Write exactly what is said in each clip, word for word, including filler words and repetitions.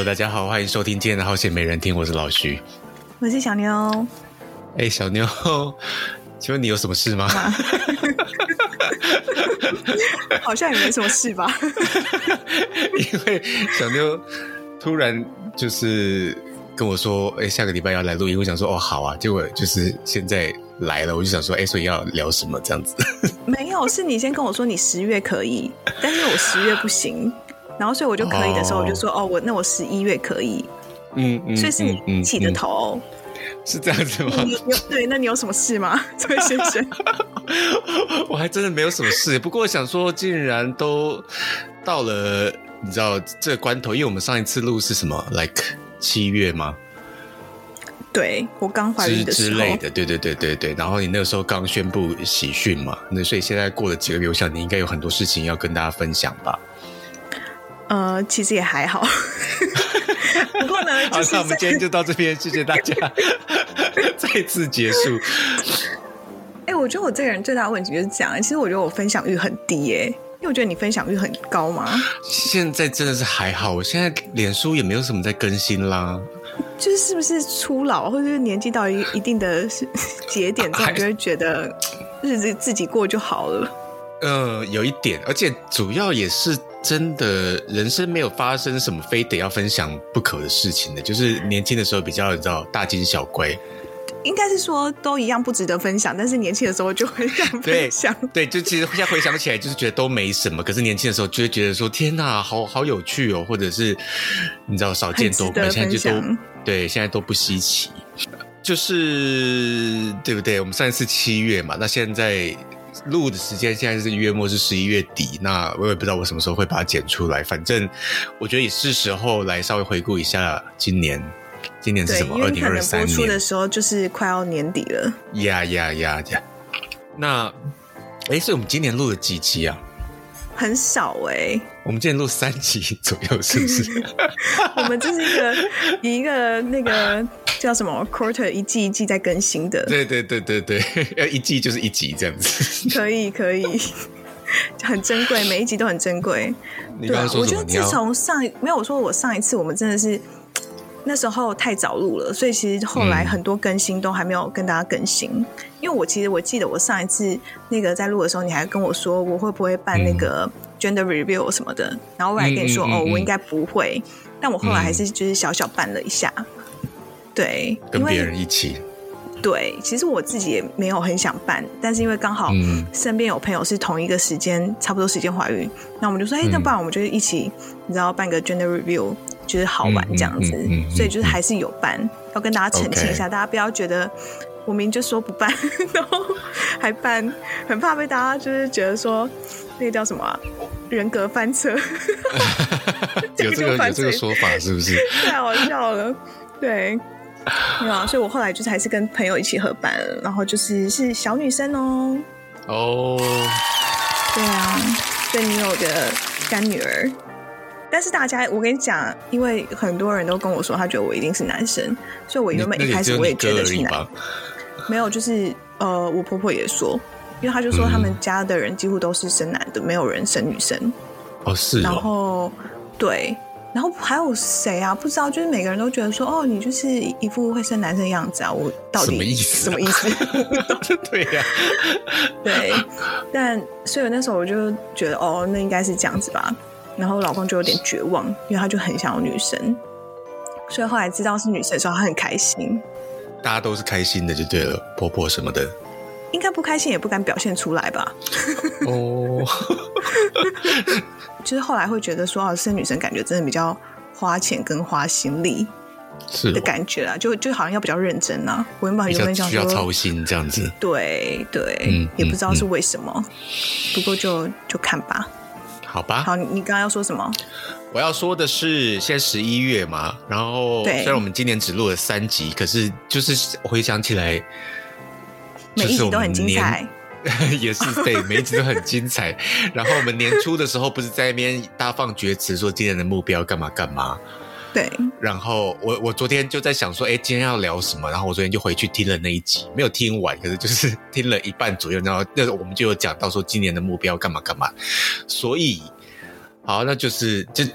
大家好，欢迎收听今天的好险没人听，我是老徐， 我是小妞。 哎、欸，小妞，请问你有什么事吗？ 好像也没什么事吧。 因为小妞突然就是跟我说，哎、欸，下个礼拜要来录音，我想说，哦，好啊。结果就是现在来了，我就想说，哎、欸，所以要聊什么这样子？ 没有，是你先跟我说你十月可以，但是我十月不行。然后所以我就可以的时候，我就说哦，我那我十一月可以，嗯嗯，所以是你起的头， 嗯嗯、是这样子吗？ 你你对，那你有什么事吗，这位先生？ 我还真的没有什么事，不过我想说，既然都到了，你知道这个关头，因为我们上一次录是什么 ，like 七月吗？ 对，我刚怀孕的时候之类的，对对对对对。然后你那个时候刚宣布喜讯嘛，那所以现在过了几个月，我想你应该有很多事情要跟大家分享吧。 呃，其实也还好，不过呢，就是、 好，那我们今天就到这边，谢谢大家，再次结束。 哎、欸，我觉得我这个人最大的问题就是这样，其实我觉得我分享欲很低耶、欸，因为我觉得你分享欲很高嘛。 现在真的是还好，我现在脸书也没有什么在更新啦。 就是是不是初老，或者是年纪到一一定的节点之后，就会觉得日子自己过就好了。 嗯、呃，有一点，而且主要也是真的，人生没有发生什么非得要分享不可的事情的，就是年轻的时候比较你知道大惊小怪。 应该是说都一样不值得分享，但是年轻的时候就会想分享。 对，对，就其实现在回想起来，就是觉得都没什么。可是年轻的时候就会觉得说，天哪，好好有趣哦，或者是你知道少见多怪，现在就都对，现在都不稀奇。就是对不对？我们上一次七月嘛，那现在录的时间现在是月末，是十一月底。那我也不知道我什么时候会把它剪出来，反正我觉得也是时候来稍微回顾一下今年。今年是什么？二零二三年。 播出的时候就是快要年底了。 呀呀呀呀！那，哎，所以我们今年录了几集啊？ 很少哎、欸。 我们今年录三集左右，是不是？ 我们这是一个以一个那个叫什么 quarter 一季一季在更新的。 对对对对对，一季就是一集这样子。 可以可以。很珍贵，每一集都很珍贵。 你刚刚说什么？ 对啊，我觉得自从上没有我说我上一次我们真的是。那时候太早录了，所以其实后来很多更新都还没有跟大家更新。嗯、因为我其实我记得我上一次那个在录的时候，你还跟我说我会不会办那个 gender review 什么的，嗯、然后我还跟你说、嗯嗯嗯、哦，我应该不会，但我后来还是就是小小办了一下。嗯、对， 跟别人一起。 对，其实我自己也没有很想办，但是因为刚好身边有朋友是同一个时间，差不多时间怀孕，那我们就说，哎、欸，那不然我们就一起，你知道，办个 gender review。就是好玩这样子，嗯嗯嗯嗯、所以就是还是有办，要跟大家澄清一下， okay. 大家不要觉得我明明就说不办，然后还办，很怕被大家就是觉得说那个叫什么、啊、人格翻车， 有这个有这个说法是不是？ 太好笑了，对，没有啊，所以我后来就是还是跟朋友一起合办，然后就是是小女生哦， 哦， oh. 对啊，所以你有个干女儿。但是大家，我跟你讲，因为很多人都跟我说，他觉得我一定是男生，所以我原本一开始我也觉得是男。没有，就是呃，我婆婆也说，因为他就说他们家的人几乎都是生男的，嗯、没有人生女生。 哦，是哦。 然后对，然后还有谁啊？不知道，就是每个人都觉得说，哦，你就是一副会生男生的样子啊！我到底什么意思？ 什么意思？ 对呀、 啊，对。但所以那时候我就觉得，哦，那应该是这样子吧。然后我老公就有点绝望，因为他就很想要女生，所以后来知道是女生的时候，他很开心。 大家都是开心的就对了，婆婆什么的。 应该不开心也不敢表现出来吧？哦，就是后来会觉得说，哦，生女生感觉真的比较花钱跟花心力的感觉啊，就就好像要比较认真啊。我原本有点想说需要操心这样子， 对对、嗯，也不知道是为什么，嗯、不过就就看吧。 好吧， 好，你刚刚要说什么？ 我要说的是，现在十一月嘛，然后虽然我们今年只录了三集，可是就是回想起来， 每一集都很精彩， 也是对，每一集都很精彩。然后我们年初的时候不是在那边大放厥词，说今年的目标干嘛干嘛。 对， 然后我我昨天就在想说，哎，今天要聊什么？然后我昨天就回去听了那一集，没有听完，可是就是听了一半左右，然后那我们就有讲到说今年的目标干嘛干嘛。所以，好，那就是就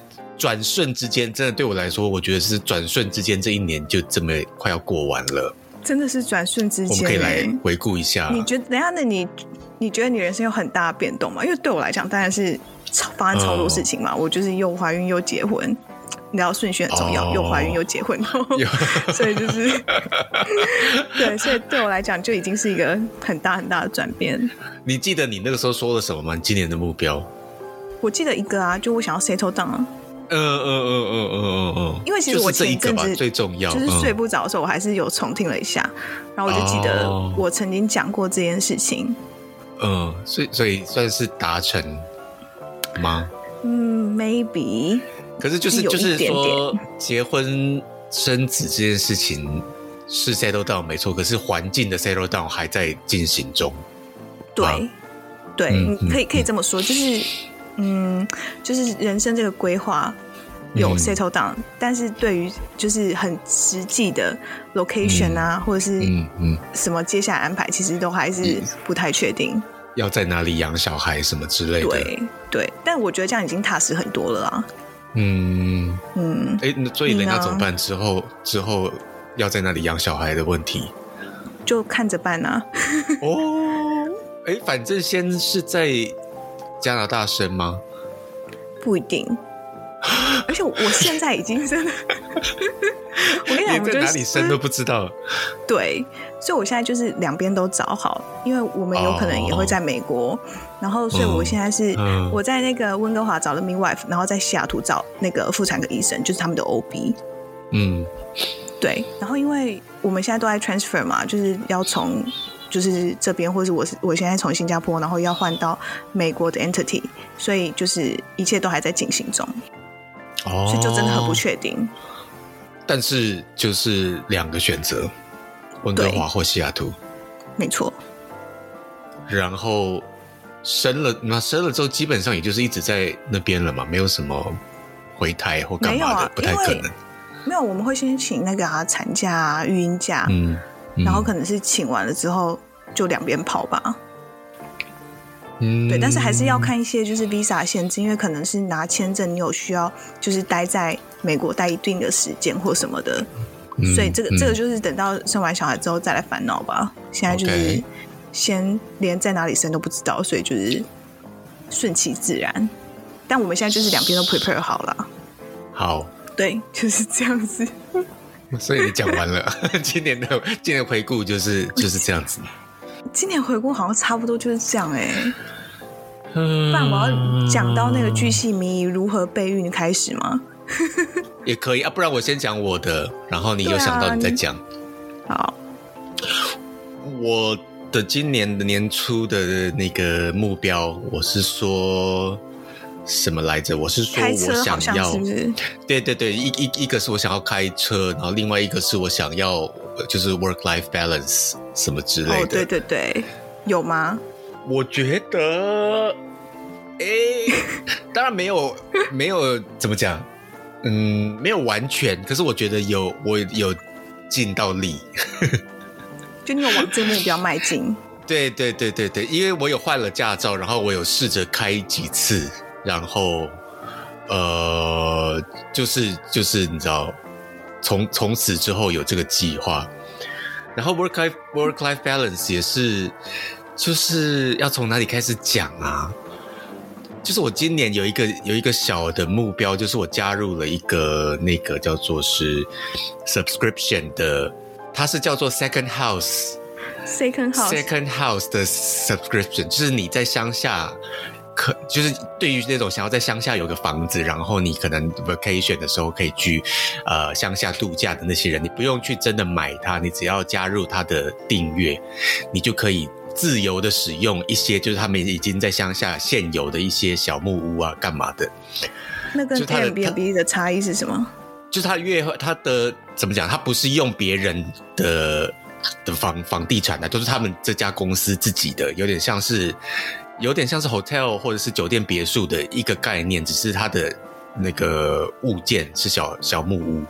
转瞬之间，真的对我来说，我觉得是转瞬之间，这一年就这么快要过完了。 真的是转瞬之间， 我们可以来回顾一下。 你觉得等一下呢？你你觉得你人生有很大的变动吗？因为对我来讲，当然是发生超多事情嘛。哦、我就是又怀孕又结婚，你知道顺序很重要，哦、又怀孕又结婚，所以就是对，所以对我来讲就已经是一个很大很大的转变。 你记得你那个时候说了什么吗？你今年的目标？ 我记得一个啊，就我想要 settle down 啊。 嗯嗯嗯嗯嗯嗯嗯， 因为其实我前阵子最重要就是睡不着的时候，我还是有重听了一下，然后我就记得我曾经讲过这件事情。 嗯，所以所以算是达成吗？ 嗯 ，maybe。 可是就是就是说，结婚生子这件事情是 settle down 没错，可是环境的 settle down 还在进行中。 对，对，嗯、可以可以这么说，就是。嗯，就是人生这个规划有 settle down，、嗯、但是对于就是很实际的 location 啊，嗯、或者是什么接下来安排，其实都还是不太确定。 要在哪里养小孩什么之类的。 对对，但我觉得这样已经踏实很多了啊。 嗯嗯，哎，所以人家怎么办？之后之后要在哪里养小孩的问题， 就看着办啊。 哦，哎，反正先是在加拿大生吗？不一定，而且我现在已经真的，我跟你讲， 连在哪里生都不知道。 对，所以我现在就是两边都找好，因为我们有可能也会在美国，哦、然后所以我现在是、嗯、我在那个温哥华找了 midwife， 然后在西雅图找那个妇产科医生，就是他们的 O B。嗯，对，然后因为我们现在都在 transfer 嘛，就是要从。就是这边，或是我是我现在从新加坡，然后要换到美国的 entity， 所以就是一切都还在进行中，哦，所以就真的很不确定。 但是就是两个选择，温哥华或西雅图， 没错。 然后生了，那生了之后，基本上也就是一直在那边了嘛，没有什么回台或干嘛的，啊、不太可能。 没有，我们会先请那个啊产假啊、育婴假，嗯。然后可能是请完了之后就两边跑吧，嗯，对，但是还是要看一些就是 visa 限制，因为可能是拿签证你有需要就是待在美国待一定的时间或什么的，嗯、所以这个、嗯、这个就是等到生完小孩之后再来烦恼吧。现在就是先连在哪里生都不知道，所以就是顺其自然。但我们现在就是两边都 prepare 好了。 好， 对，就是这样子。 所以你讲完了，今年的今年回顾就是就是这样子。 今年回顾好像差不多就是这样哎、欸。不然我要讲到那个巨细靡遗如何备孕开始吗？ 也可以啊，不然我先讲我的，然后你有想到你再讲。 好， 我的今年的年初的那个目标，我是说。什么来着？我是说我想要， 是不是？ 对对对，一一一个是我想要开车，然后另外一个是我想要就是 work-life balance 什么之类的。 哦，对对对，有吗？ 我觉得，哎，当然没有，没有怎么讲，嗯，没有完全，可是我觉得有，我有尽到力， 就你有往这个目标迈进。 对对对对对，因为我有换了驾照，然后我有试着开几次。然后，呃，就是就是你知道，从从此之后有这个计划，然后 work life work life balance 也是，就是要从哪里开始讲啊？就是我今年有一个有一个小的目标，就是我加入了一个那个叫做是 subscription 的，它是叫做 second house。Second house second house 的 subscription 就是你在乡下。可就是对于那种想要在乡下有个房子，然后你可能 vacation 的时候可以去呃乡下度假的那些人，你不用去真的买它，你只要加入它的订阅，你就可以自由的使用一些就是他们已经在乡下现有的一些小木屋啊干嘛的。 那跟 Airbnb 的差异是什么？ 就是它越它的怎么讲，它不是用别人的的房房地产的，都是他们这家公司自己的，有点像是有点像是 hotel 或者是酒店别墅的一个概念，只是它的那个物件是小小木屋。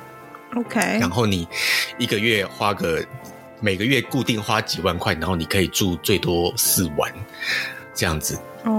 OK， 然后你一个月花个每个月固定花几万块，然后你可以住最多四晚这样子。 哦，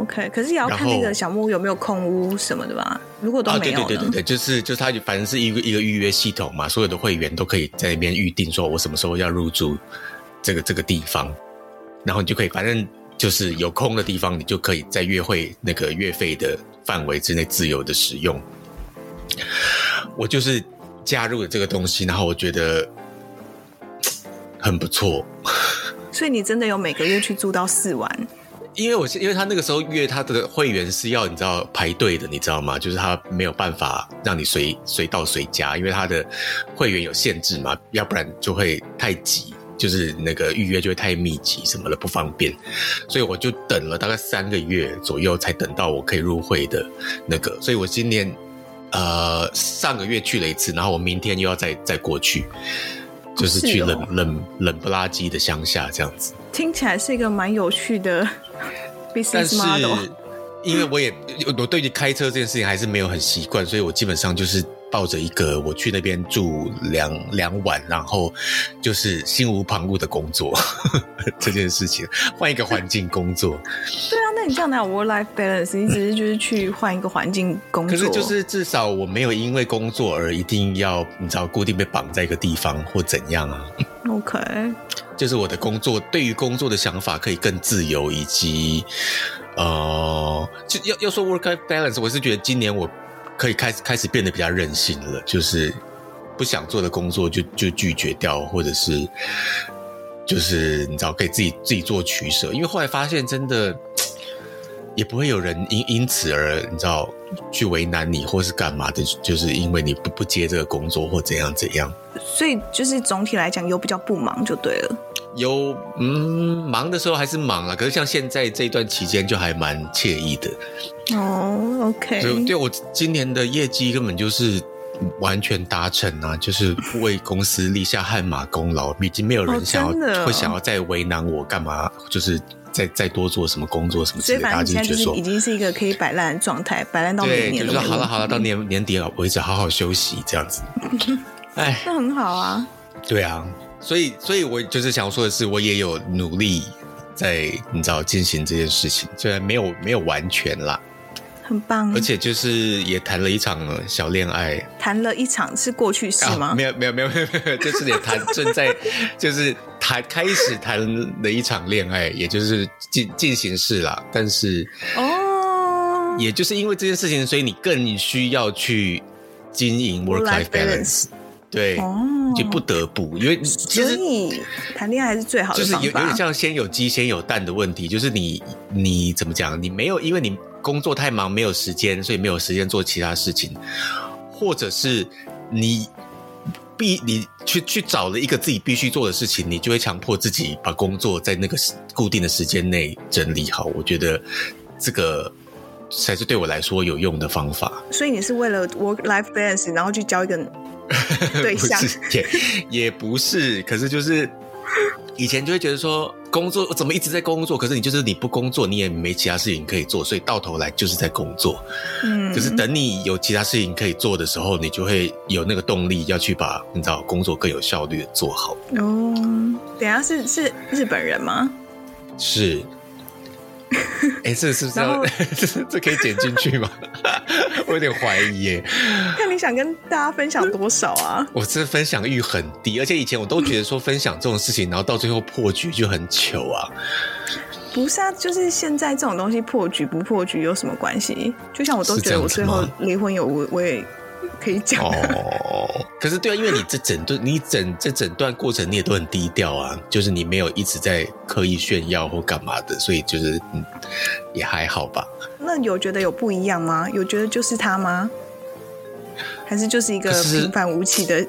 OK， 可是也要看那个小木屋有没有空屋什么的吧？如果都没有呢？ 啊、对对对对对，就是就是它反正是一个一个预约系统嘛，所有的会员都可以在那边预定，说我什么时候要入住这个这个地方，然后你就可以反正就是有空的地方，你就可以在月会那个月费的范围之内自由的使用。我就是加入了这个东西，然后我觉得很不错。 所以你真的有每个月去住到四晚？ 因为我因为他那个时候约他的会员是要你知道排队的，你知道吗？就是他没有办法让你随随到随加，因为他的会员有限制嘛，要不然就会太挤，就是那个预约就会太密集什么的不方便，所以我就等了大概三个月左右才等到我可以入会的那个，所以我今年呃上个月去了一次，然后我明天又要再再过去。就是去冷、哦、冷冷不拉几的乡下这样子， 听起来是一个蛮有趣的 business model。 但是因为我也我对于开车这件事情还是没有很习惯，所以我基本上就是抱着一个我去那边住两两晚，然后就是心无旁骛的工作这件事情，换一个环境工作。 对啊，那你这样哪有 work-life balance？ 你只是就是去换一个环境工作。 可是就是至少我没有因为工作而一定要你知道固定被绑在一个地方或怎样啊。 OK， 就是我的工作对于工作的想法可以更自由，以及呃，就要要说 work-life balance， 我是觉得今年我可以开始开始变得比较任性了，就是不想做的工作就就拒绝掉，或者是就是你知道可以自己自己做取舍，因为后来发现真的也不会有人因因此而你知道去为难你或是干嘛的，就是因为你不不接这个工作或怎样怎样。 所以就是总体来讲有比较不忙就对了。 有嗯，忙的时候还是忙啦，可是像现在这一段期间就还蛮惬意的。 哦 ，OK， 所以对我今年的业绩根本就是完全达成啊，就是为公司立下汗马功劳，已经没有人想要、 哦、 会想要再为难我干嘛，就是再再多做什么工作什么之类的。 所以反正现在就是已经是一个可以摆烂的状态，摆烂到明年了。 对，就是好了好了，到年年底为止好好休息这样子。哎， 那很好啊。 对啊。所以，所以我就是想说的是，我也有努力在你知道进行这件事情，虽然没有没有完全啦， 很棒。 而且就是也谈了一场小恋爱， 谈了一场是过去式吗？ 啊、没有没有没有没有没有，就是也谈正在就是谈开始谈了一场恋爱，也就是进进行式啦。但是哦，也就是因为这件事情，所以你更需要去经营 work-life balance。对，哦、就不得不，因为其实所以谈恋爱还是最好的方法， 就是有有点像先有鸡先有蛋的问题，就是你你怎么讲？你没有，因为你工作太忙，没有时间，所以没有时间做其他事情，或者是你必你去去找了一个自己必须做的事情，你就会强迫自己把工作在那个固定的时间内整理好。我觉得这个才是对我来说有用的方法。 所以你是为了 work-life balance， 然后去交一个对象？ 不是，也也不是，可是就是以前就会觉得说工作怎么一直在工作，可是你就是你不工作你也没其他事情可以做，所以到头来就是在工作。嗯，可是等你有其他事情可以做的时候，你就会有那个动力要去把你知道工作更有效率的做好。 哦，等一下是是日本人吗？ 是。哎、欸，这是不是要这这可以剪进去吗？我有点怀疑耶。 看你想跟大家分享多少啊？ 我这分享欲很低，而且以前我都觉得说分享这种事情，然后到最后破局就很糗啊。 不是啊，就是现在这种东西破局不破局有什么关系？就像我都觉得我最后离婚有我我也可以讲、啊、 哦。可是对啊，因为你这整段你整这整段过程你也都很低调啊，就是你没有一直在刻意炫耀或干嘛的，所以就是嗯也还好吧。 那有觉得有不一样吗？有觉得就是他吗？还是就是一个平凡无奇的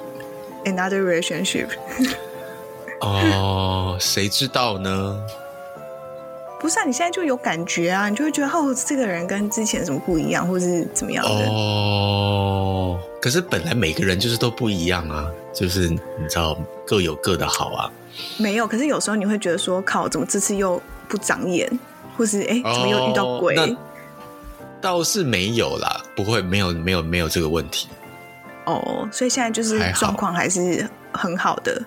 another relationship？ 哦，谁知道呢？ 不是啊，你现在就有感觉啊，你就会觉得哦，这个人跟之前什么不一样，或是怎么样的。 哦，可是本来每个人就是都不一样啊，就是你知道各有各的好啊。 没有，可是有时候你会觉得说，靠，怎么这次又不长眼，或是哎，怎么又遇到鬼？ 哦，倒是没有啦，不会，没有，没有，没有这个问题。 哦，所以现在就是状况还是很好的。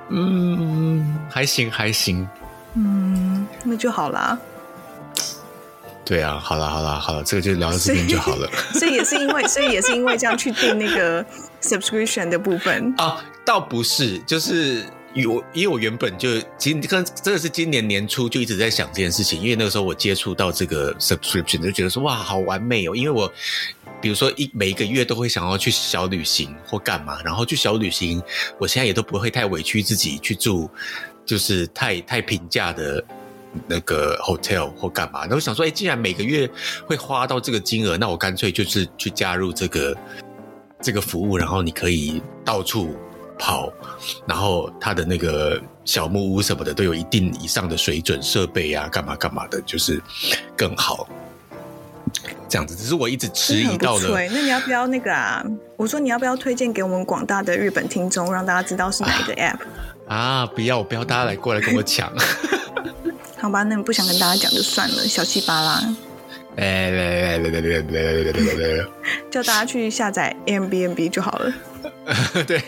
嗯，还行，还行。 嗯，那就好啦。 对啊，好了好了好了，这个就聊到这边就好了。 所以也是因为，所以也是因为这样去订那个 subscription 的部分啊，倒不是，就是我因为我原本就今真的是今年年初就一直在想这件事情，因为那个时候我接触到这个 subscription 就觉得说哇好完美哦，因为我比如说一每一个月都会想要去小旅行或干嘛，然后去小旅行，我现在也都不会太委屈自己去住就是太太平价的那个 hotel 或干嘛，然后想说，哎，既然每个月会花到这个金额，那我干脆就是去加入这个这个服务，然后你可以到处跑，然后它的那个小木屋什么的都有一定以上的水准设备啊，干嘛干嘛的，就是更好。这样子，只是我一直迟疑到了。 那你要不要那个啊？我说你要不要推荐给我们广大的日本听众，让大家知道是哪一个 app 啊？啊不要，不要大家来过来跟我抢。 好吧，那你不想跟大家讲就算了，小气巴拉。 哎来来来来来来来来， 叫大家去下载 Airbnb 就好了。 对。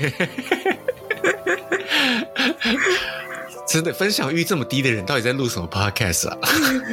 真的分享欲这么低的人，到底在录什么 podcast 啊？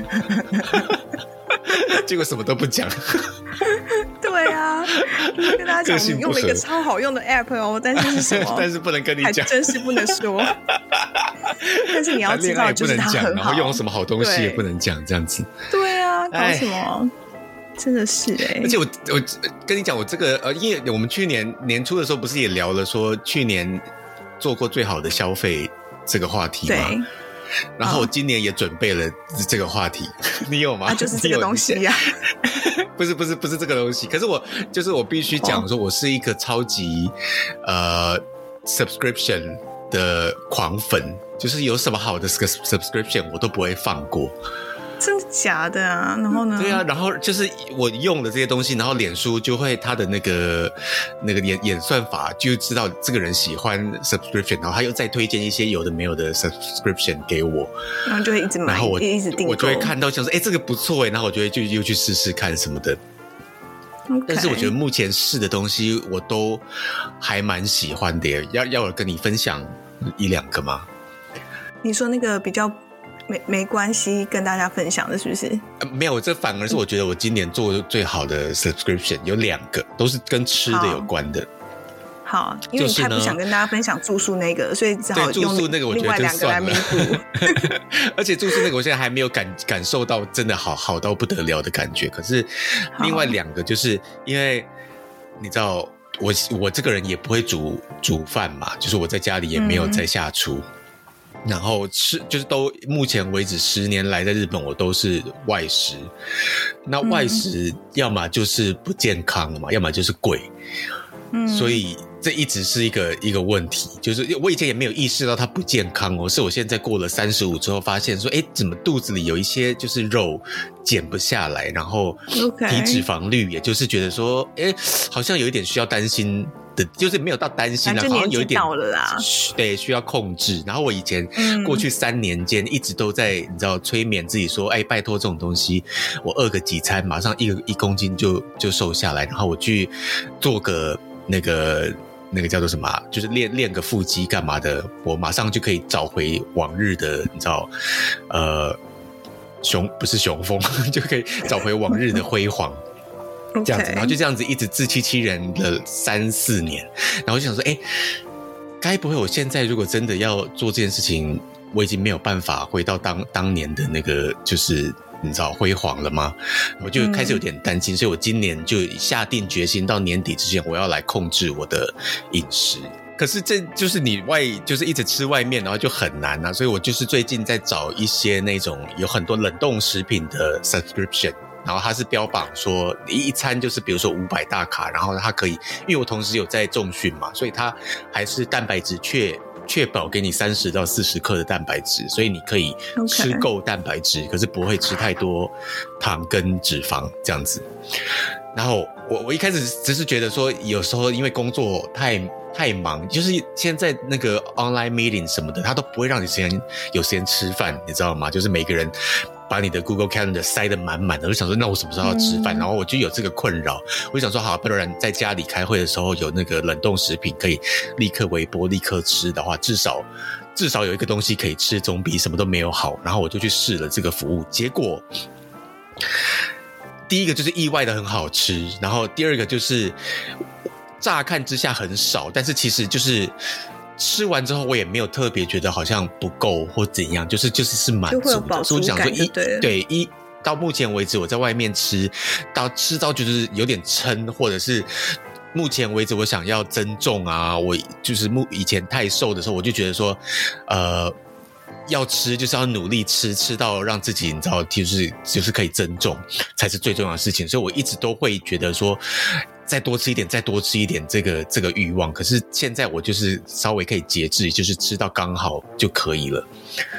结果什么都不讲。 对啊，就是跟大家讲我们用了一个超好用的 app 哦，但是是什么？ 但是不能跟你讲， 还真是不能说。但是你要知道，就是它很好， 然后用什么好东西也不能讲，这样子。 对啊，搞什么？真的是哎、欸！ 而且我我跟你讲，我这个呃，因为我们去年年初的时候不是也聊了说去年做过最好的消费这个话题吗？ 对。 然后我今年也准备了这个话题，你有吗？ 啊，就是这个东西呀、 啊。不是不是不是这个东西，可是我就是我必须讲说，我是一个超级、哦、呃 subscription 的狂粉，就是有什么好的 subscription 我都不会放过。 真的假的啊？然后呢？ 对啊，然后就是我用的这些东西，然后脸书就会它的那个那个演演算法就知道这个人喜欢 subscription， 然后他又再推荐一些有的没有的 subscription 给我， 然后就会一直买， 然后我一直订购， 我就会看到想说，哎，这个不错哎，然后我就会就又去试试看什么的。Okay. 但是我觉得目前试的东西我都还蛮喜欢的耶，要要我跟你分享一两个吗？ 你说那个比较。没没关系，跟大家分享的是不是？ 呃、没有，这反而是我觉得我今年做的最好的 subscription 有两个，都是跟吃的有关的。 好，因为你太不想跟大家分享住宿那个，所以只好用另外两个来弥补。 而且住宿那个我现在还没有感感受到真的好好到不得了的感觉。可是另外两个就是因为你知道我我这个人也不会煮煮饭嘛，就是我在家里也没有在下厨。嗯，然后吃就是都目前为止十年来在日本我都是外食，那外食要么就是不健康嘛，嗯、要么就是贵，嗯，所以这一直是一个一个问题，就是我以前也没有意识到它不健康哦，是我现在过了三十五之后发现说，哎，怎么肚子里有一些就是肉减不下来，然后低脂肪率，也就是觉得说，哎，好像有一点需要担心。就是没有到担心啦，好像有一点到了啦， 对，需要控制。然后我以前过去三年间一直都在你知道催眠自己说，哎，拜托这种东西，我饿个几餐，马上一个一公斤就就瘦下来。然后我去做个那个那个叫做什么，就是练练个腹肌干嘛的，我马上就可以找回往日的你知道，呃，雄不是雄风，就可以找回往日的辉煌。这样子，然后就这样子一直自欺欺人了三四年，然后就想说，哎，该不会我现在如果真的要做这件事情，我已经没有办法回到当当年的那个就是你知道辉煌了吗？我就开始有点担心，嗯、所以我今年就下定决心，到年底之前我要来控制我的饮食。可是这就是你外就是一直吃外面，然后就很难啊，所以我就是最近在找一些那种有很多冷冻食品的 subscription。然后它是标榜说一餐就是比如说五百大卡，然后它可以，因为我同时有在重训嘛，所以它还是蛋白质确确保给你三十到四十克的蛋白质，所以你可以吃够蛋白质， okay. 可是不会吃太多糖跟脂肪这样子。然后我我一开始只是觉得说，有时候因为工作太太忙，就是现在那个 online meeting 什么的，他都不会让你时间有时间吃饭，你知道吗？就是每个人把你的 Google Calendar 塞得满满的，我就想说，那我什么时候要吃饭？嗯、然后我就有这个困扰，我就想说，好，不然在家里开会的时候有那个冷冻食品可以立刻微波、立刻吃的话，至少至少有一个东西可以吃，总比什么都没有好。然后我就去试了这个服务，结果第一个就是意外的很好吃，然后第二个就是乍看之下很少，但是其实就是吃完之后我也没有特别觉得好像不够或怎样，就是就是是满足的，所以我想说一对一到目前为止我在外面吃到吃到就是有点撑，或者是目前为止我想要增重啊，我就是以前太瘦的时候我就觉得说呃要吃就是要努力吃，吃到让自己你知道就是就是可以增重才是最重要的事情，所以我一直都会觉得说再多吃一点再多吃一点这个这个欲望，可是现在我就是稍微可以节制，就是吃到刚好就可以了。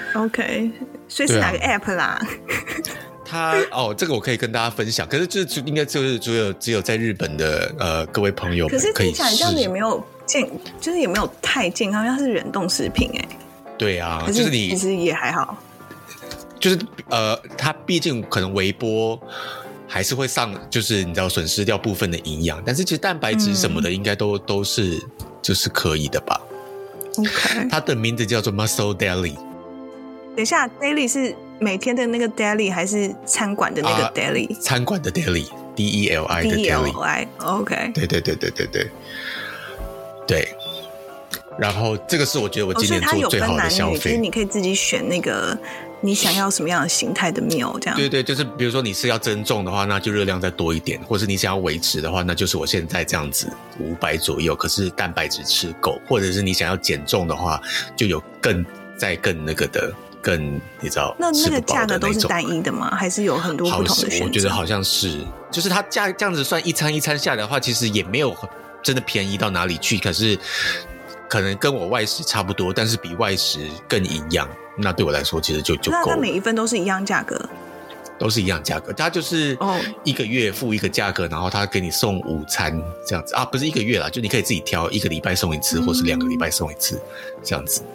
OK， 所以是哪个 app 啦？ 它哦，这个我可以跟大家分享，可是这应该就是只有只有在日本的呃各位朋友们可以试。可是听起来这样子也没有健，就是也没有太健康，因为它是冷冻食品哎。 对啊， 可就是你其实也还好， 就是呃，它毕竟可能微波还是会上，就是你知道损失掉部分的营养，但是其实蛋白质什么的应该都、嗯、都是就是可以的吧。 OK， 它的名字叫做 Muscle Daily。 等一下 ，Daily 是每天的那个 Daily 还是餐馆的那个 Daily？、啊、 餐馆的 Daily，D E L I 的 Daily。OK， 对对对对对对对。然后这个是我觉得我今年做最好的消费， 哦、就是你可以自己选那个你想要什么样的形态的 meal 这样。 对对，就是比如说你是要增重的话，那就热量再多一点，或者是你想要维持的话，那就是我现在这样子五百左右，可是蛋白质吃够，或者是你想要减重的话，就有更再更那个的更你知道那那个价格都是单一的吗？还是有很多不同的选择？ 我觉得好像是，就是它价这样子算一餐一餐下来的话，其实也没有真的便宜到哪里去，可是可能跟我外食差不多，但是比外食更营养，那对我来说其实就就够了。 那它每一份都是一样价格？ 都是一样价格，它就是一个月付一个价格，然后他给你送午餐这样子啊，不是一个月啦，就你可以自己挑，一个礼拜送一次，嗯、或是两个礼拜送一次这样子。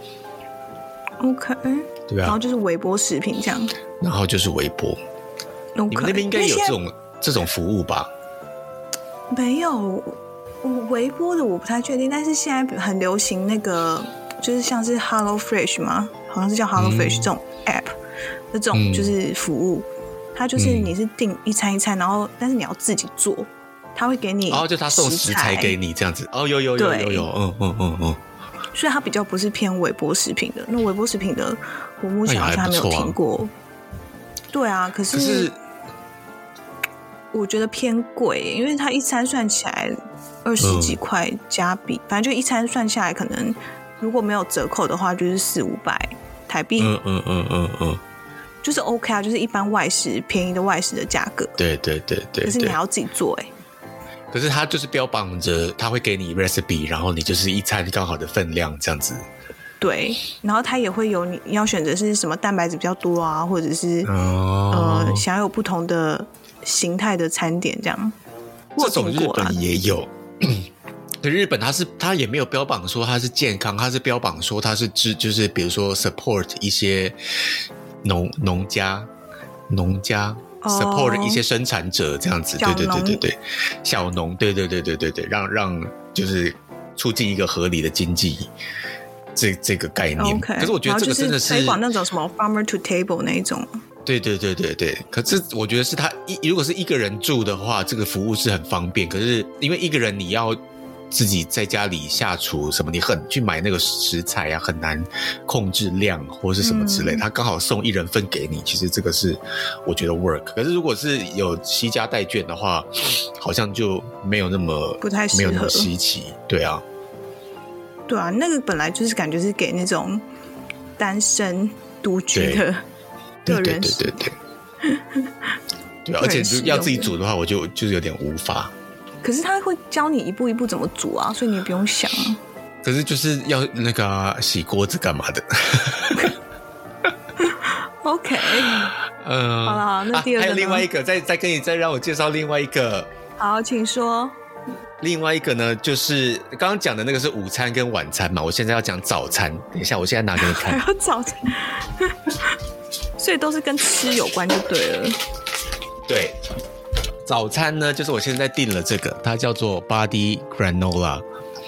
OK， 对啊， 然后就是微波食品这样， 然后就是微波。 Okay, 你们那边应该有这种这种服务吧？ 没有。微波的我不太确定，但是现在很流行那个，就是像是 HelloFresh 嘛，好像是叫 HelloFresh、嗯、这种 App， 这种就是服务，嗯、它就是你是订一餐一餐，然后但是你要自己做，他会给你， 然后、哦、就他送食材给你这样子，哦，有有有有有，嗯嗯嗯嗯， 所以它比较不是偏微波食品的，那微波食品的我目前好像还没有听过，啊、对啊，可是。可是我觉得偏贵，因为它一餐算起来二十几块加币、嗯，反正就一餐算下来，可能如果没有折扣的话，就是四五百台币。 嗯嗯嗯嗯嗯， 就是 OK 啊，就是一般外食便宜的外食的价格。 对对对 对, 對。 可是你还要自己做哎、欸。 可是它就是标榜着，它会给你 recipe， 然后你就是一餐刚好的分量这样子。 对，然后它也会有你要选择是什么蛋白质比较多啊，或者是、 哦、 呃想要有不同的形态的餐点这样。 这种日本也有，可日本它是它也没有标榜说它是健康，它是标榜说它是支就是比如说 support 一些农农家农家。support 一些生产者这样子，对对对对对，小农，对对对对对对，让让就是促进一个合理的经济，这这个概念。 Okay, 可是我觉得这个真的是推广那种什么 farmer to table 那一种。 对对对对对，可是我觉得是他一如果是一个人住的话，这个服务是很方便。可是因为一个人你要自己在家里下厨什么，你很去买那个食材啊，很难控制量或是什么之类、嗯、他刚好送一人份给你，其实这个是我觉得 work。 可是如果是有惜家带眷的话，好像就没有那么不太适合， 没有那么稀奇。对啊对啊，那个本来就是感觉是给那种单身独居的个人， 对对对对对对，而且要自己煮的话我就就是有点无法。 可是他会教你一步一步怎么煮啊，所以你不用想。 可是就是要那个、啊、洗锅子干嘛的 OK， 嗯， 好了，那第二个、啊、 还有另外一个，再再跟你再让我介绍另外一个。 好，请说。 另外一个呢，就是刚刚讲的那个是午餐跟晚餐嘛，我现在要讲早餐。等一下，我现在拿给你看。 还有早餐，所以都是跟吃有关就对了。 对。早餐呢，就是我现在订了这个，它叫做 Body Granola。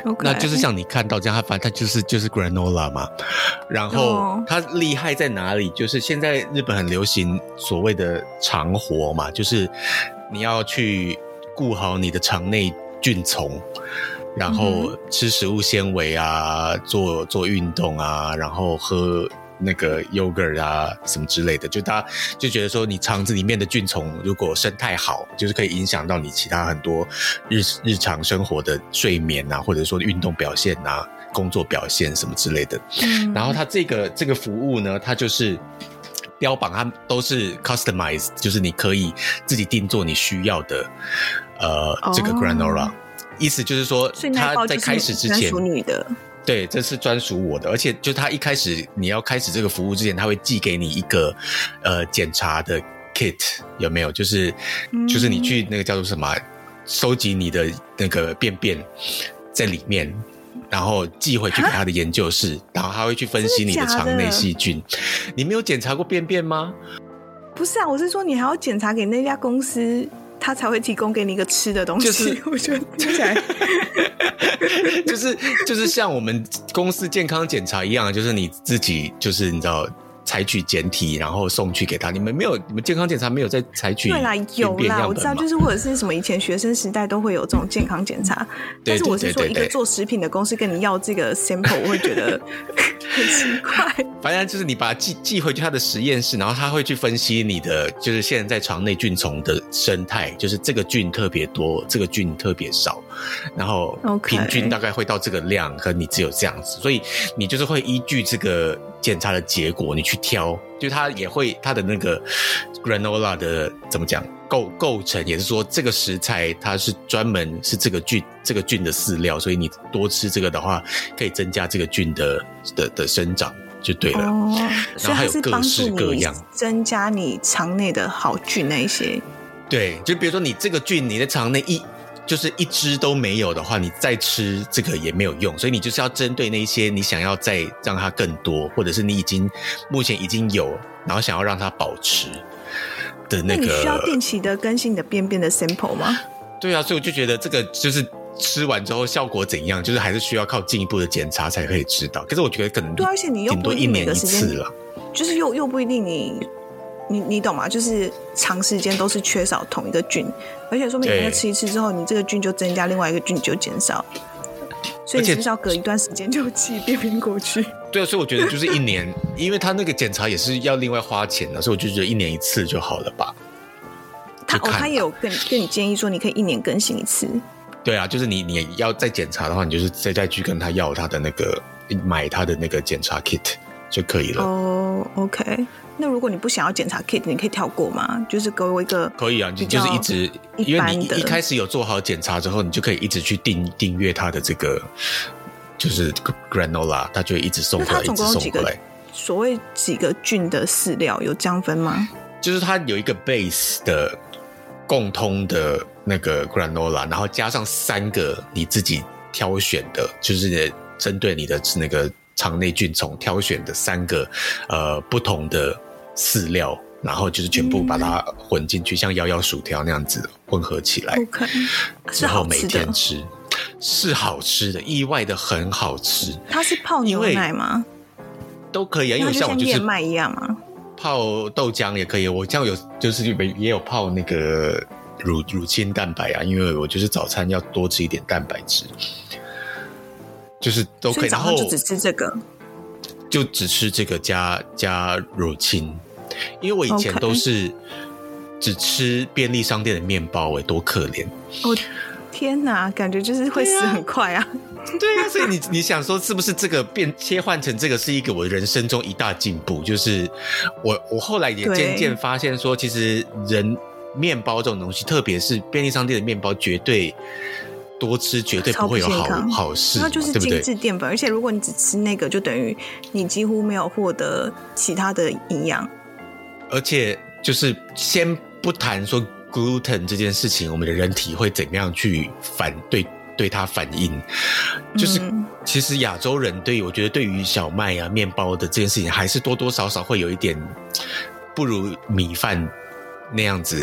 Okay. 那就是像你看到这样，它反正它就是就是 granola 嘛。然后它厉害在哪里？就是现在日本很流行所谓的肠活嘛，就是你要去顾好你的肠内菌丛，然后吃食物纤维啊，做做运动啊，然后喝那个 yogurt 啊什么之类的，就大家就觉得说你肠子里面的菌丛如果生态好，就是可以影响到你其他很多日日常生活的睡眠啊，或者说运动表现啊，工作表现什么之类的。嗯、然后它这个这个服务呢，它就是标榜它都是 customized， 就是你可以自己定做你需要的呃这个 granola、哦、意思就是说它在开始之前属女的。 对，这是专属我的，而且就他一开始你要开始这个服务之前，他会寄给你一个呃检查的 kit， 有没有？就是、嗯、就是你去那个叫做什么，收集你的那个便便在里面，然后寄回去给他的研究室，然后他会去分析你的肠内细菌。你没有检查过便便吗？ 不是啊，我是说你还要检查给那家公司，他才会提供给你一个吃的东西。就是、我觉得听起来。 就是就是像我们公司健康检查一样，就是你自己就是你知道采取检体然后送去给他。你们没有，你们健康检查没有在采取对啦，有啦，我知道，就是或者是什么以前学生时代都会有这种健康检查。但是我是说一个做食品的公司跟你要这个 sample， 我会觉得很奇怪。 反正就是你把它寄寄回去他的实验室，然后他会去分析你的就是现在肠内菌丛的生态，就是这个菌特别多，这个菌特别少，然后平均大概会到这个量，可你只有这样子，所以你就是会依据这个检查的结果你去挑，就它也会它的那个 granola 的怎么讲构构成，也是说这个食材它是专门是这个菌这个菌的饲料，所以你多吃这个的话，可以增加这个菌的的的生长。就对了，哦、然后还有各式各样， 增加你肠内的好菌那一些。 对，就比如说你这个菌你的肠内一就是一只都没有的话，你再吃这个也没有用，所以你就是要针对那些你想要再让它更多，或者是你已经目前已经有，然后想要让它保持的那个。那你需要定期的更新你的便便的 sample 吗？ 对啊，所以我就觉得这个就是吃完之后效果怎样，就是还是需要靠进一步的检查才可以知道。可是我觉得可能对，而且你又不一定每个时间顶多一年一次了， 就是又又不一定你你你懂吗？就是长时间都是缺少同一个菌，而且说明你吃一次之后，你这个菌就增加，另外一个菌就减少，所以你是不是要隔一段时间就寄便便过去？ 对啊，所以我觉得就是一年，因为他那个检查也是要另外花钱的，所以我就觉得一年一次就好了吧。 他哦，他也有跟跟你建议说，你可以一年更新一次。 对啊，就是你你要再检查的话，你就是再再去跟他要他的那个买他的那个检查 kit 就可以了。 哦、oh, ，OK。那如果你不想要检查 kit， 你可以跳过吗？就是给我一个可以啊，你就是一直因为你一开始有做好检查之后，你就可以一直去订订阅他的这个就是 granola， 他就会一直送过来，一直送过来。 所谓几个菌的饲料有这样分吗？ 就是它有一个 base 的共通的那个 granola， 然后加上三个你自己挑选的，就是针对你的那个肠内菌丛挑选的三个呃不同的饲料，然后就是全部把它混进去，嗯、像摇摇薯条那样子混合起来。 OK， 之后每天吃是好吃的，意外的很好吃。 它是泡牛奶吗？ 都可以啊，因为像我就是燕麦一样吗？ 泡豆浆也可以，我这样有就是也有泡那个乳乳清蛋白啊，因为我就是早餐要多吃一点蛋白质，就是都可以。 然后就只吃这个， 就只吃这个加加乳清，因为我以前都是只吃便利商店的面包，欸，多可怜！ 哦天哪，感觉就是会死很快啊！ 对啊，所以你你想说是不是这个变切换成这个是一个我人生中一大进步？就是我我后来也渐渐发现说，其实人面包这种东西，特别是便利商店的面包，绝对多吃绝对不会有好好事， 它就是精致淀粉，而且如果你只吃那个，就等于你几乎没有获得其他的营养。 而且就是先不谈说 gluten 这件事情，我们的人体会怎么样去反对对它反应，就是其实亚洲人对于我觉得对于小麦啊面包的这件事情，还是多多少少会有一点不如米饭那样子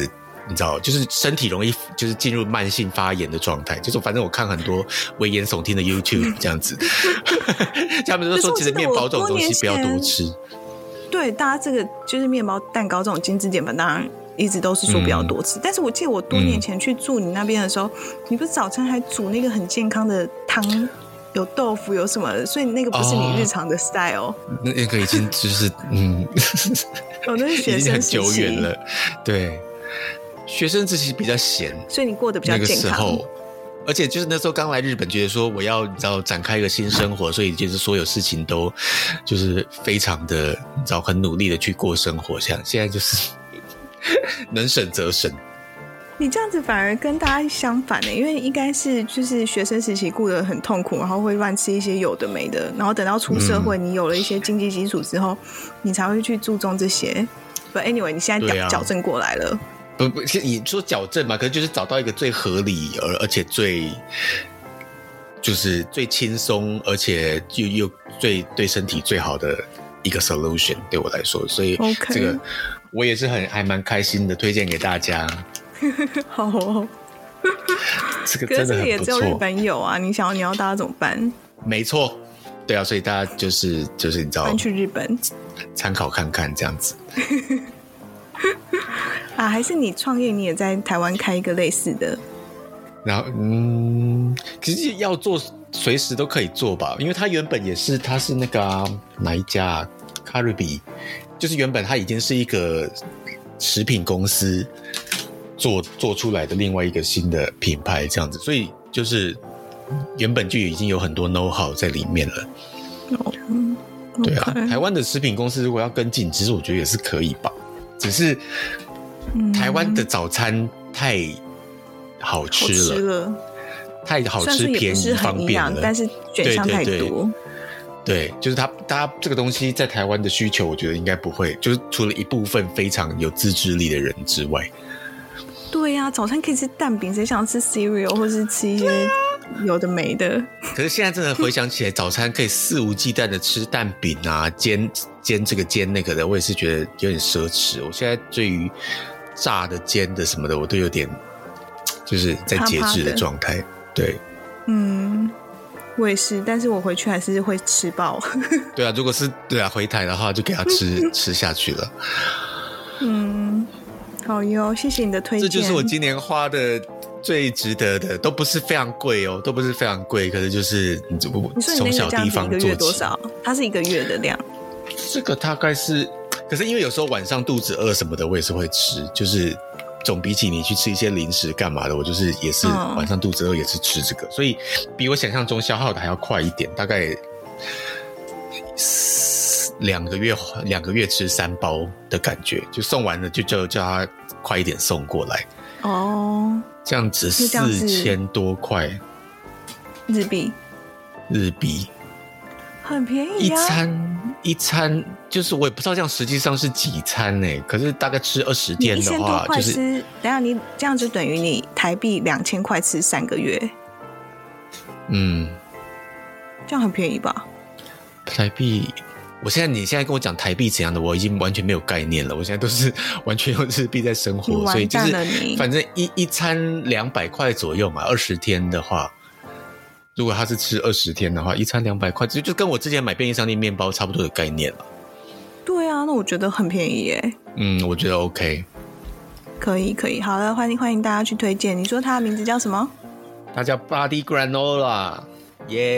你知道，就是身体容易就是进入慢性发炎的状态。就是反正我看很多危言耸听的 YouTube 这样子，他们都说其实面包这种东西不要多吃。 对，大家这个就是面包、蛋糕这种精致淀粉，当然一直都是说不要多吃。嗯、但是我记得我多年前去住你那边的时候，嗯、你不是早餐还煮那个很健康的汤？有豆腐有什么，所以那个不是你日常的 style。哦、 那个已经就是嗯， 哦，那是学生时期， 已经很久远了。对，学生时期比较闲， 所以你过得比较健康。那个时候， 而且就是那时候刚来日本，觉得说我要你知道展开一个新生活，所以就是所有事情都就是非常的你知道很努力的去过生活。像现在就是能省则省。 你这样子反而跟大家相反呢，因为应该是就是学生时期过得很痛苦，然后会乱吃一些有的没的，然后等到出社会，嗯、你有了一些经济基础之后，你才会去注重这些。But anyway， 你现在矫、啊、正过来了。 不不，你说矫正嘛，可是就是找到一个最合理而而且最就是最轻松，而且又又最对身体最好的一个 solution， 对我来说，所以这个我也是很还蛮开心的，推荐给大家。 好哦， 这个真的很不错。可是也只有日本有啊，你想要你要大家怎么办？ 没错，对啊，所以大家就是就是你知道， 搬去日本参考看看这样子。 啊，还是你创业，你也在台湾开一个类似的？ 然后嗯，其实要做随时都可以做吧，因为他原本也是他是那个、啊、哪一家啊 Caribe， 就是原本他已经是一个食品公司。做做出来的另外一个新的品牌这样子，所以就是原本就已经有很多 know how 在里面了。哦，对啊，台湾的食品公司如果要跟进，其实我觉得也是可以吧。只是台湾的早餐太好吃了， 好吃了太好吃、便宜、方便了， 但是选项太多。对对对对，就是它，大家这个东西在台湾的需求，我觉得应该不会，就是除了一部分非常有自制力的人之外。 对呀、啊，早餐可以吃蛋饼，谁想吃 cereal 或是吃一些有的没的？ 可是现在真的回想起来，早餐可以肆无忌惮的吃蛋饼啊，煎煎这个煎那个的，我也是觉得有点奢侈。我现在对于炸的、煎的什么的，我都有点就是在节制的状态。对， 嗯，我也是，但是我回去还是会吃饱。 对啊，如果是对啊回台的话，就给他吃吃下去了。嗯。 好哟，谢谢你的推荐。 这就是我今年花的最值得的，都不是非常贵哦，都不是非常贵，可是就是从小地方做起。你说你那个这样子一个月多少？ 它是一个月的量。 这个大概是，可是因为有时候晚上肚子饿什么的，我也是会吃，就是总比起你去吃一些零食干嘛的，我就是也是晚上肚子饿也是吃这个，嗯、所以比我想象中消耗的还要快一点，大概两个月两个月吃三包的感觉，就送完了就叫叫他快一点送过来哦，这样子四千多块日币， 日币很便宜啊， 一餐一餐就是我也不知道这样实际上是几餐呢、欸？可是大概吃二十天的话，就是等一下你这样就等于你台币两千块吃三个月， 嗯， 这样很便宜吧？ 台币。我现在你现在跟我讲台币怎样的，我已经完全没有概念了。我现在都是完全用日币在生活，所以就是反正一一餐两百块左右嘛。二十天的话，如果他是吃二十天的话，一餐两百块，就就跟我之前买便利商店面包差不多的概念了。 对啊，那我觉得很便宜耶。 嗯，我觉得 OK， 可以可以，好了，欢迎欢迎大家去推荐。你说它的名字叫什么？ 它叫 Body Granola， 耶、yeah 。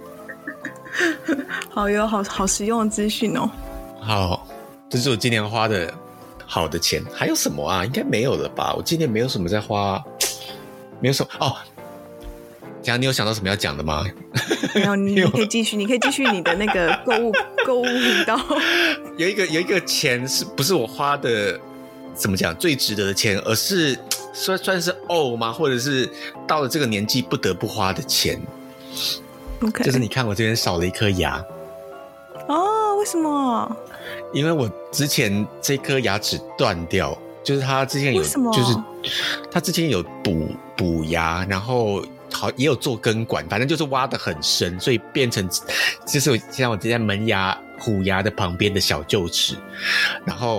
好有好好实用的资讯哦。 好，这是我今年花的好的钱。还有什么啊？应该没有了吧？我今年没有什么在花，没有什么哦。讲你有想到什么要讲的吗？ 没有，你可以继续，你可以继续你的那个购物购物频道。 有一个有一个钱是不是我花的？怎么讲最值得的钱，而是算算是哦吗？或者是到了这个年纪不得不花的钱。 Okay. 就是你看我这边少了一颗牙哦，为什么？ 因为我之前这颗牙齿断掉，就是他之前有，就是他之前有补补牙，然后好也有做根管，反正就是挖得很深，所以变成就是像我现在门牙虎牙的旁边的小臼齿，然后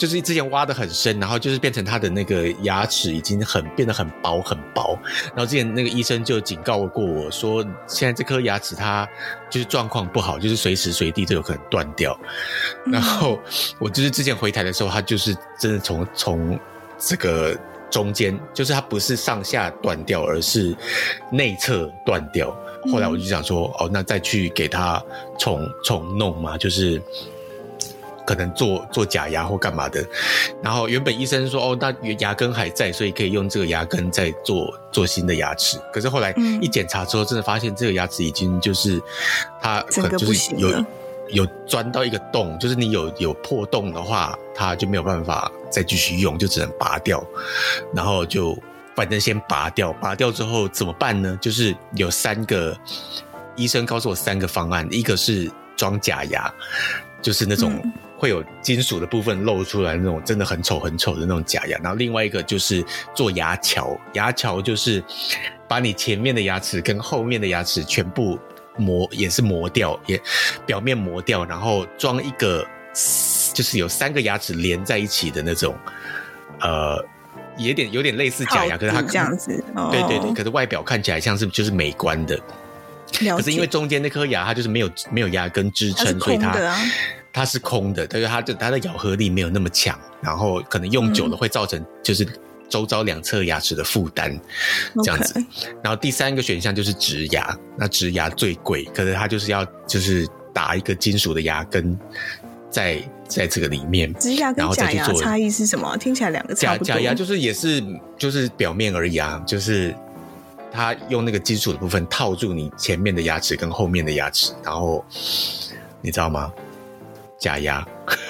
就是之前挖得很深，然后就是变成他的那个牙齿已经很变得很薄很薄，然后之前那个医生就警告过我说，现在这颗牙齿它就是状况不好，就是随时随地都有可能断掉。然后我就是之前回台的时候，它就是真的从从这个中间，就是它不是上下断掉，而是内侧断掉。后来我就想说，哦，那再去给他重重弄嘛，就是可能做做假牙或干嘛的。然后原本医生说，哦，那牙根还在，所以可以用这个牙根再做做新的牙齿。可是后来一检查之后，真的发现这个牙齿已经就是它可能就是有有钻到一个洞，就是你有有破洞的话，它就没有办法再继续用，就只能拔掉。然后就反正先拔掉，拔掉之后怎么办呢？就是有三个医生告诉我三个方案，一个是装假牙，就是那种会有金属的部分露出来那种真的很丑很丑的那种假牙，然后另外一个就是做牙桥，牙桥就是把你前面的牙齿跟后面的牙齿全部磨，也是磨掉，也表面磨掉，然后装一个就是有三个牙齿连在一起的那种呃有点有点类似假牙，可是它这样子，哦、 对对对，可是外表看起来像是就是美观的，可是因为中间那颗牙它就是没有没有牙根支撑，所以它它是空的，但是它的它的咬合力没有那么强，然后可能用久了会造成就是周遭两侧牙齿的负担，这样子。Okay. 然后第三个选项就是植牙，那植牙最贵，可是它就是要就是打一个金属的牙根在在这个里面。 植牙跟假牙差异是什么？听起来两个差不多。 假假牙就是也是就是表面而已啊，就是它用那个金属的部分套住你前面的牙齿跟后面的牙齿，然后你知道吗？假牙。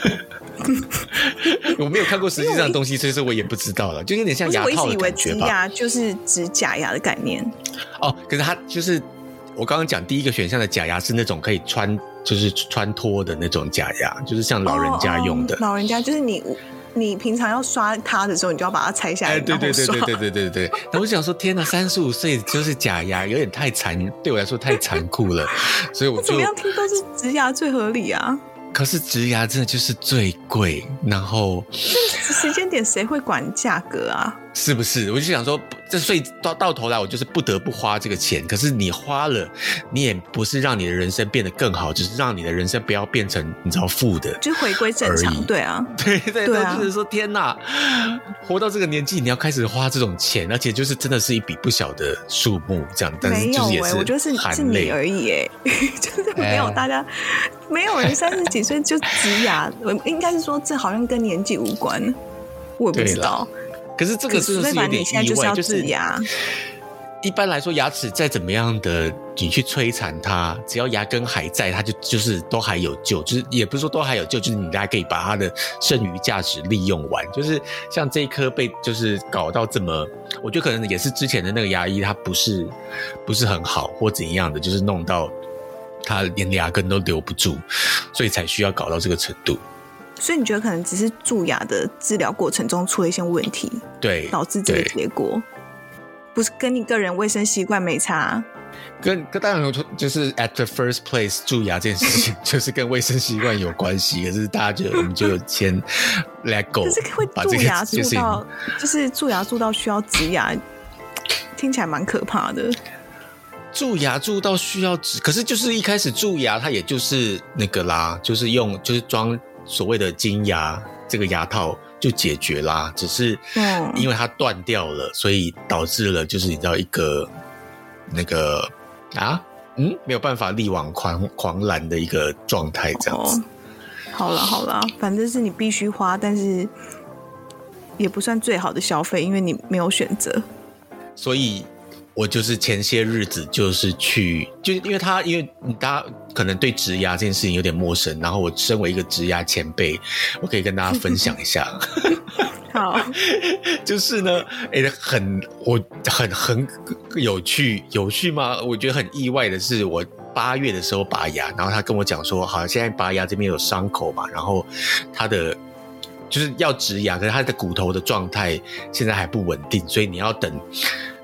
我没有看过实际上的东西，所以说我也不知道了，就有点像牙套的感觉吧。 我以为植牙就是指假牙的概念。 哦，可是它就是我刚刚讲第一个选项的假牙是那种可以穿就是穿脱的那种假牙，就是像老人家用的。 哦哦、老人家就是你你平常要刷它的时候，你就要把它拆下来，哎， 对对对对对对对对。然后我想说，天哪，三十五岁就是假牙，有点太残，对我来说太残酷了，所以我就怎么样听都是植牙最合理啊。 可是植牙真的就是最贵，然后这时间点谁会管价格啊？ 是不是？我就想说，这所以到到头来我就是不得不花这个钱。可是你花了，你也不是让你的人生变得更好，只是让你的人生不要变成你知道负的， 就回归正常。对啊， 对对对，就是说天哪，活到这个年纪你要开始花这种钱，而且就是真的是一笔不小的数目这样。但是就是也是、欸、 我觉得是是你而已哎，就是没有大家、欸、没有人三十几岁就植牙，应该是说这好像跟年纪无关，我也不知道。可是这个真的是有点意外，就是一般来说牙齿再怎么样的你去摧残它，只要牙根还在，它就就是都还有救，就是也不是说都还有救，就是你还可以把它的剩余价值利用完。就是像这一颗被就是搞到这么，我觉得可能也是之前的那个牙医他不是不是很好或怎样的，就是弄到他连牙根都留不住，所以才需要搞到这个程度。 所以你觉得可能只是蛀牙的治疗过程中出了一些问题， 对， 导致这个结果，不是跟你个人卫生习惯没差。 跟跟当然就是 at the first place 蛀牙这件事情就是跟卫生习惯有关系，可是大家就我们就先 let go。可是会蛀牙蛀到就是蛀牙蛀到需要植牙，听起来蛮可怕的。 蛀牙蛀到需要植，可是就是一开始蛀牙它也就是那个啦，就是用就是装所谓的金牙，这个牙套就解决啦，只是因为它断掉了，所以导致了就是你知道一个那个啊嗯没有办法力挽狂狂澜的一个状态这样子。哦、 好了好了，反正是你必须花，但是也不算最好的消费，因为你没有选择。 所以我就是前些日子就是去，就是因为他因为大家可能对植牙这件事情有点陌生，然后我身为一个植牙前辈，我可以跟大家分享一下。 好， 就是呢，哎、欸，很我很很有趣，有趣吗？我觉得很意外的是，我八月的时候拔牙，然后他跟我讲说，好，现在拔牙这边有伤口嘛，然后他的就是要植牙，可是他的骨头的状态现在还不稳定，所以你要等。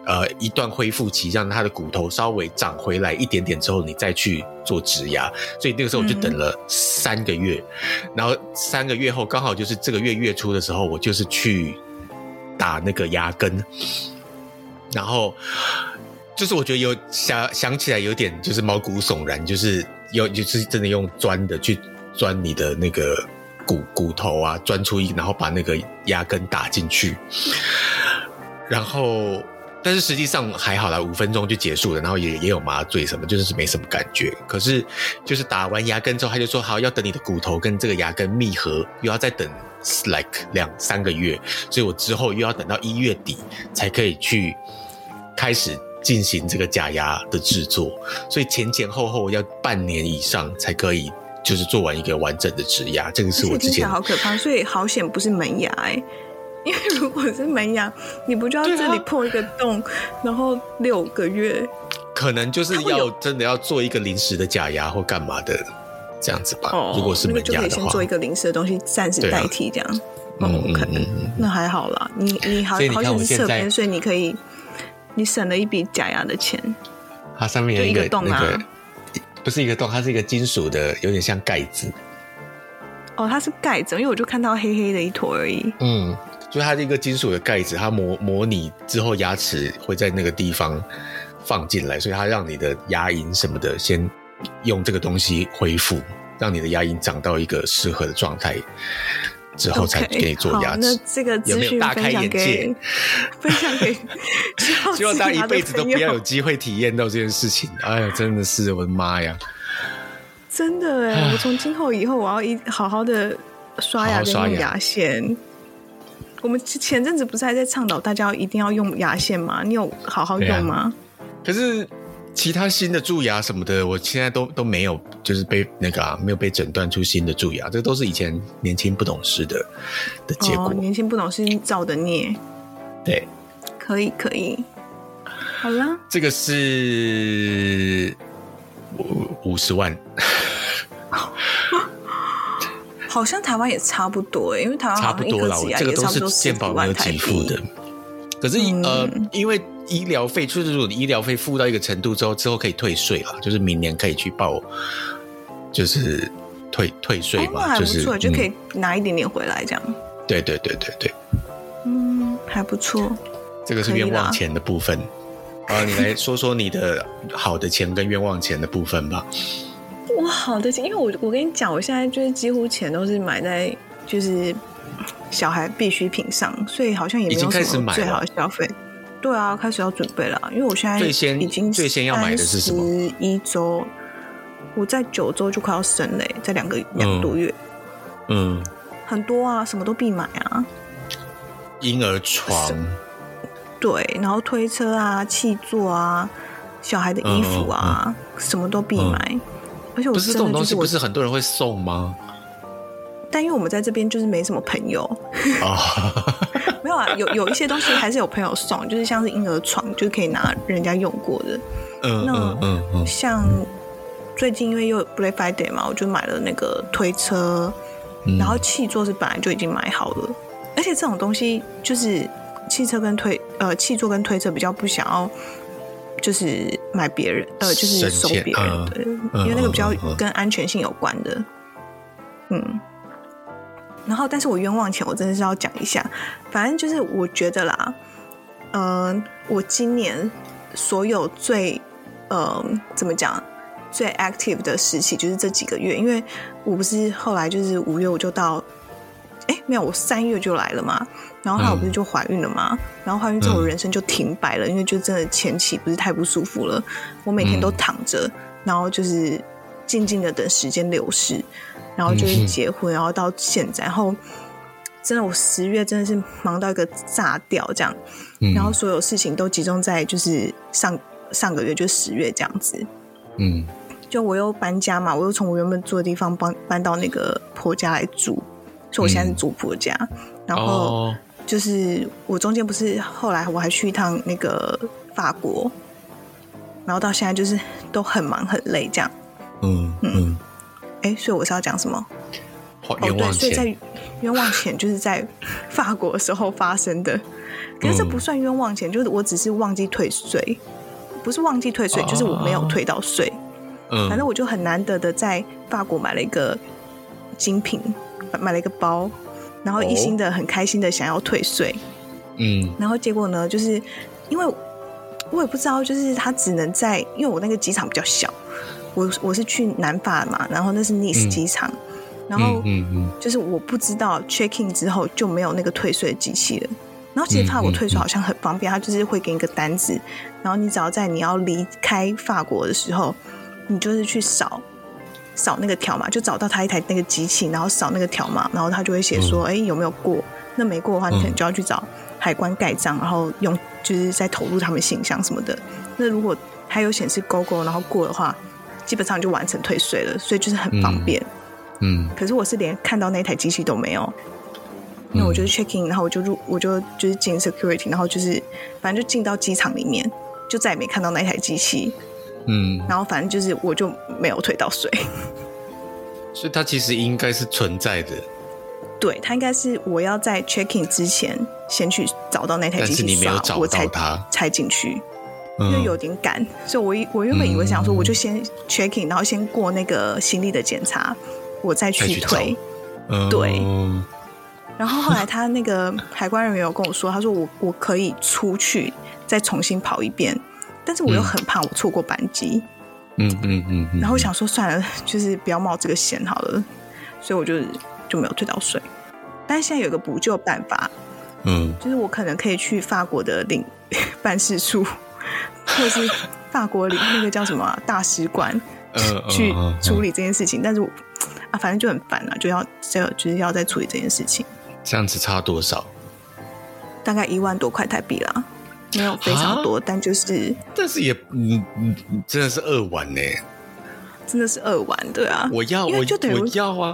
呃一段恢复期，让它的骨头稍微长回来一点点之后，你再去做植牙。所以那个时候我就等了三个月，嗯、然后三个月后刚好就是这个月月初的时候，我就是去打那个牙根，然后就是我觉得有想想起来有点就是毛骨悚然，就是有就是真的用钻的去钻你的那个骨骨头啊，钻出一，然后把那个牙根打进去，然后但是实际上还好啦，五分钟就结束了，然后也也有麻醉什么，就是没什么感觉。可是就是打完牙根之后，他就说好，要等你的骨头跟这个牙根密合，又要再等 like 两三个月，所以我之后又要等到一月底才可以去开始进行这个假牙的制作，所以前前后后要半年以上才可以就是做完一个完整的植牙。这个是我之前听起来好可怕，所以好险不是门牙哎、欸，因为如果是门牙，你不就要这里破一个洞，然后六个月， 可能就是要真的要做一个临时的假牙或干嘛的这样子吧。哦、如果是门牙的话， 那个就可以先做一个临时的东西，暂时代替这样。啊、哦，嗯嗯嗯，那还好啦。你你好好险是侧边，所以你可以。你省了一笔假牙的钱， 它上面有一个, 一个洞啊、 那个，不是一个洞，它是一个金属的，有点像盖子。 哦，它是盖子，因为我就看到黑黑的一坨而已。 嗯，就它是一个金属的盖子，它模模拟之后牙齿会在那个地方放进来，所以它让你的牙龈什么的先用这个东西恢复，让你的牙龈长到一个适合的状态。之后才给你做牙齿。 Okay, 那这个资讯分享给分享给， 希望大家一辈子都不要有机会体验到这件事情。哎呀，真的是我的妈呀！ 真的哎，我从今后以后我要一好好的刷牙跟用牙线。我们前阵子不是还在倡导大家一定要用牙线吗？你有好好用吗？ 啊、可是。其他新的蛀牙什么的，我现在都都没有，就是被那个、啊、没有被诊断出新的蛀牙，这都是以前年轻不懂事的的结果。 哦、年轻不懂事造的孽。 对， 可以可以，好啦， 这个是五十万， 好像台湾也差不多，因为台湾好像一颗植牙也差不多十几万台币。 可是、嗯、呃，因为医疗费，就是如果你医疗费付到一个程度之后，之后可以退税了，就是明年可以去报，就是退退税嘛，哦、 还不错、 就是、 就可以拿一点点回来这样。 对对对对对， 嗯，还不错。 这个是冤枉钱的部分。啊，你来说说你的好的钱跟冤枉钱的部分吧。 我好的钱，因为我我跟你讲，我现在就是几乎钱都是买在就是小孩必需品上，所以好像也没有什么最好的消费。对啊，开始要准备了，因为我现在已经最先要买的是什么？ 十一周，我在九周就快要生了，在两个两个多月。 嗯， 很多啊，什么都必买啊。 婴儿床， 对，然后推车啊、汽座啊、小孩的衣服啊，嗯嗯嗯、什么都必买。嗯、而且我不是这种东西，不是很多人会送吗？ 但因为我们在这边就是没什么朋友。哦没有啊，有有一些东西还是有朋友送，就是像是婴儿床，就是可以拿人家用过的。 嗯，那嗯嗯嗯， 像最近因为又有 Black Friday 嘛，我就买了那个推车，嗯、然后汽座是本来就已经买好了，而且这种东西就是汽车跟推呃汽座跟推车比较不想要，就是买别人呃就是收别人的，嗯、因为那个比较跟安全性有关的，嗯。然后，但是我冤枉钱，我真的是要讲一下。反正就是我觉得啦，呃，我今年所有最呃怎么讲最 active 的时期就是这几个月，因为我不是后来就是五月我就到，哎没有，我三月就来了嘛，然后后来我不是就怀孕了嘛，嗯、然后怀孕之后我人生就停摆了，因为就真的前期不是太不舒服了，我每天都躺着，嗯、然后就是静静的等时间流逝。然后就是结婚，然后到现在，然后真的我十月真的是忙到一个炸掉这样，嗯、然后所有事情都集中在就是上上个月就十月这样子，嗯，就我又搬家嘛，我又从我原本住的地方搬搬到那个婆家来住，所以我现在是住婆家，嗯、然后就是我中间不是后来我还去一趟那个法国，然后到现在就是都很忙很累这样，嗯嗯。嗯哎，所以我是要讲什么？ 冤枉钱。 哦，对，所以在冤枉钱就是在法国的时候发生的。 可是这不算冤枉钱，就是我只是忘记退税，不是忘记退税，就是我没有退到税。嗯，反正我就很难得的在法国买了一个精品，买了一个包，然后一心的很开心的想要退税。嗯，然后结果呢，就是因为我也不知道，就是他只能在，因为我那个机场比较小，我我是去南法嘛，然后那是 Nice 机场。嗯，然后就是我不知道 check in 之后就没有那个退税的机器了。然后其实法国退税好像很方便，它就是会给你一个单子，然后你只要在你要离开法国的时候，你就是去扫扫那个条码，就找到它一台那个机器，然后扫那个条码，然后它就会写说，哎、嗯，有没有过？那没过的话，你可能就要去找海关盖章，然后用就是再投入他们信箱什么的。那如果它有显示勾勾，然后过的话，基本上就完成退税了，所以就是很方便。嗯嗯，可是我是连看到那台机器都没有，那我就是 check in， 然后我就入，我就就是进 security， 然后就是反正就进到机场里面，就再也没看到那台机器，嗯，然后反正就是我就没有退到税， 所以它其实应该是存在的， 对，它应该是我要在 check in 之前先去找到那台机器刷，但是你没有找到它，才进去。因为有点赶，所以我我原本以为想说，我就先 check in， 然后先过那个行李的检查。我再去退，嗯、对。然后后来他那个海关人员有跟我说，他说我我可以出去再重新跑一遍，但是我又很怕我错过班机，嗯嗯嗯嗯。然后我想说算了，就是不要冒这个险好了，所以我就就没有退到税。但是现在有个补救办法，嗯，就是我可能可以去法国的领办事处，或者是法国领那个叫什么、啊、大使馆、呃、去处理这件事情，但是我。啊，反正就很烦啊，就要就就是要再处理这件事情。 这样子差多少？ 大概一万多块台币啦，没有非常多，但就是， 但是也，嗯嗯，真的是二万呢， 真的是二万，对啊， 我要，我就等于我要啊，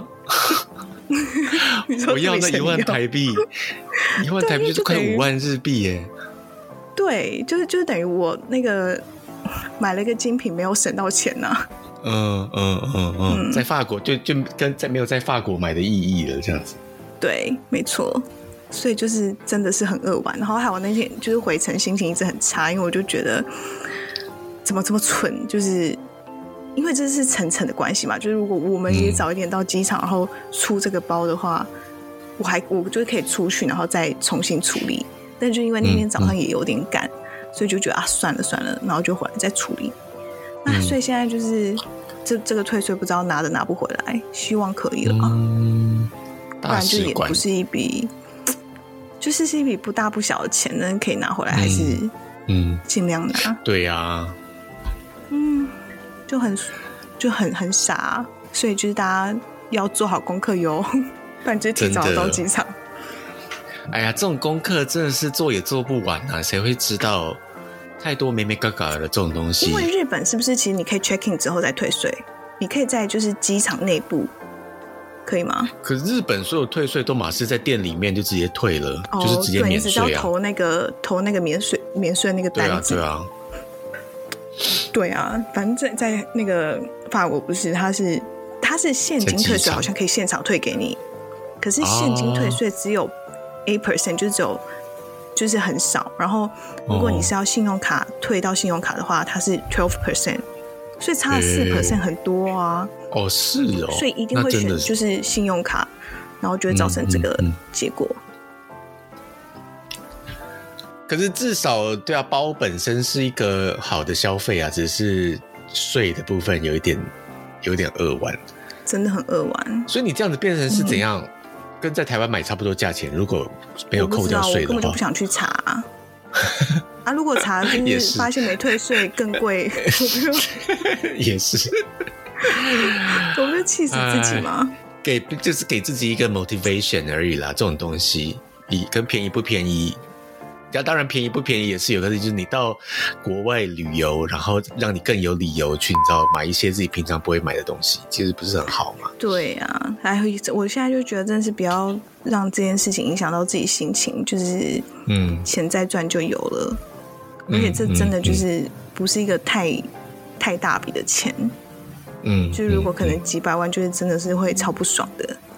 我要那一万台币，一万台币就是快五万日币耶。 对，就是就是等于我那个买了一个精品，没有省到钱呐、啊。 嗯嗯嗯嗯，在法国就就跟在没有在法国买的意义了，这样子。 对，没错，所以就是真的是很扼腕。然后还有那天就是回程心情一直很差，因为我就觉得怎么这么蠢，就是因为这是层层的关系嘛。就是如果我们也早一点到机场，然后出这个包的话，我还我就可以出去，然后再重新处理。但就因为那天早上也有点赶，嗯嗯、所以就觉得啊算了算了，然后就回来再处理。那所以现在就是这这个退税不知道拿的拿不回来，希望可以了啊，嗯、不然就也不是一笔，就是是一笔不大不小的钱，但可以拿回来还是嗯尽量拿。 嗯、对呀、啊， 嗯，就很就很很傻，所以就是大家要做好功课哟，不然就提早到机场。 哎呀，这种功课真的是做也做不完啊，谁会知道？太多眉眉角角的这种东西， 因为日本是不是其实你可以 check in 之后再退税？你可以在就是机场内部，可以吗？ 可是日本所有退税都马是在店里面就直接退了，哦、就是直接免税啊。 对，你只要投那个投那个免税免税那个单子。 对啊， 对啊。对啊，反正在在那个法国不是，它是它是现金退税，好像可以现场退给你，可是现金退税只有 eight percent， 就只有。就是很少，然后如果你是要信用卡、哦、退到信用卡的话，它是 twelve percent， 所以差了四 percent 很多啊。 哦，是哦， 所以一定会选就是信用卡，然后就会造成这个结果。嗯嗯嗯、可是至少对啊，包本身是一个好的消费啊，只是税的部分有一点有点扼腕， 真的很扼腕。 所以你这样子变成是怎样？嗯跟在台湾买差不多价钱，如果没有扣掉税的话，我根本就不想去查啊！啊如果查就是发现没退税更贵， 也是， 我不就气死自己吗？ 给就是给自己一个 motivation 而已啦，这种东西，以跟便宜不便宜。当然便宜不便宜也是有，可是就是你到国外旅游，然后让你更有理由去你知道买一些自己平常不会买的东西，其实不是很好嘛。 对啊，哎，我现在就觉得真的是不要让这件事情影响到自己心情，就是嗯，钱再赚就有了，嗯、而且这真的就是不是一个太、嗯、太大笔的钱，嗯，就是如果可能几百万，就是真的是会超不爽的。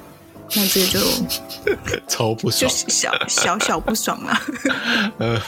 那这个就超不爽， 就小小小不爽啊。 呃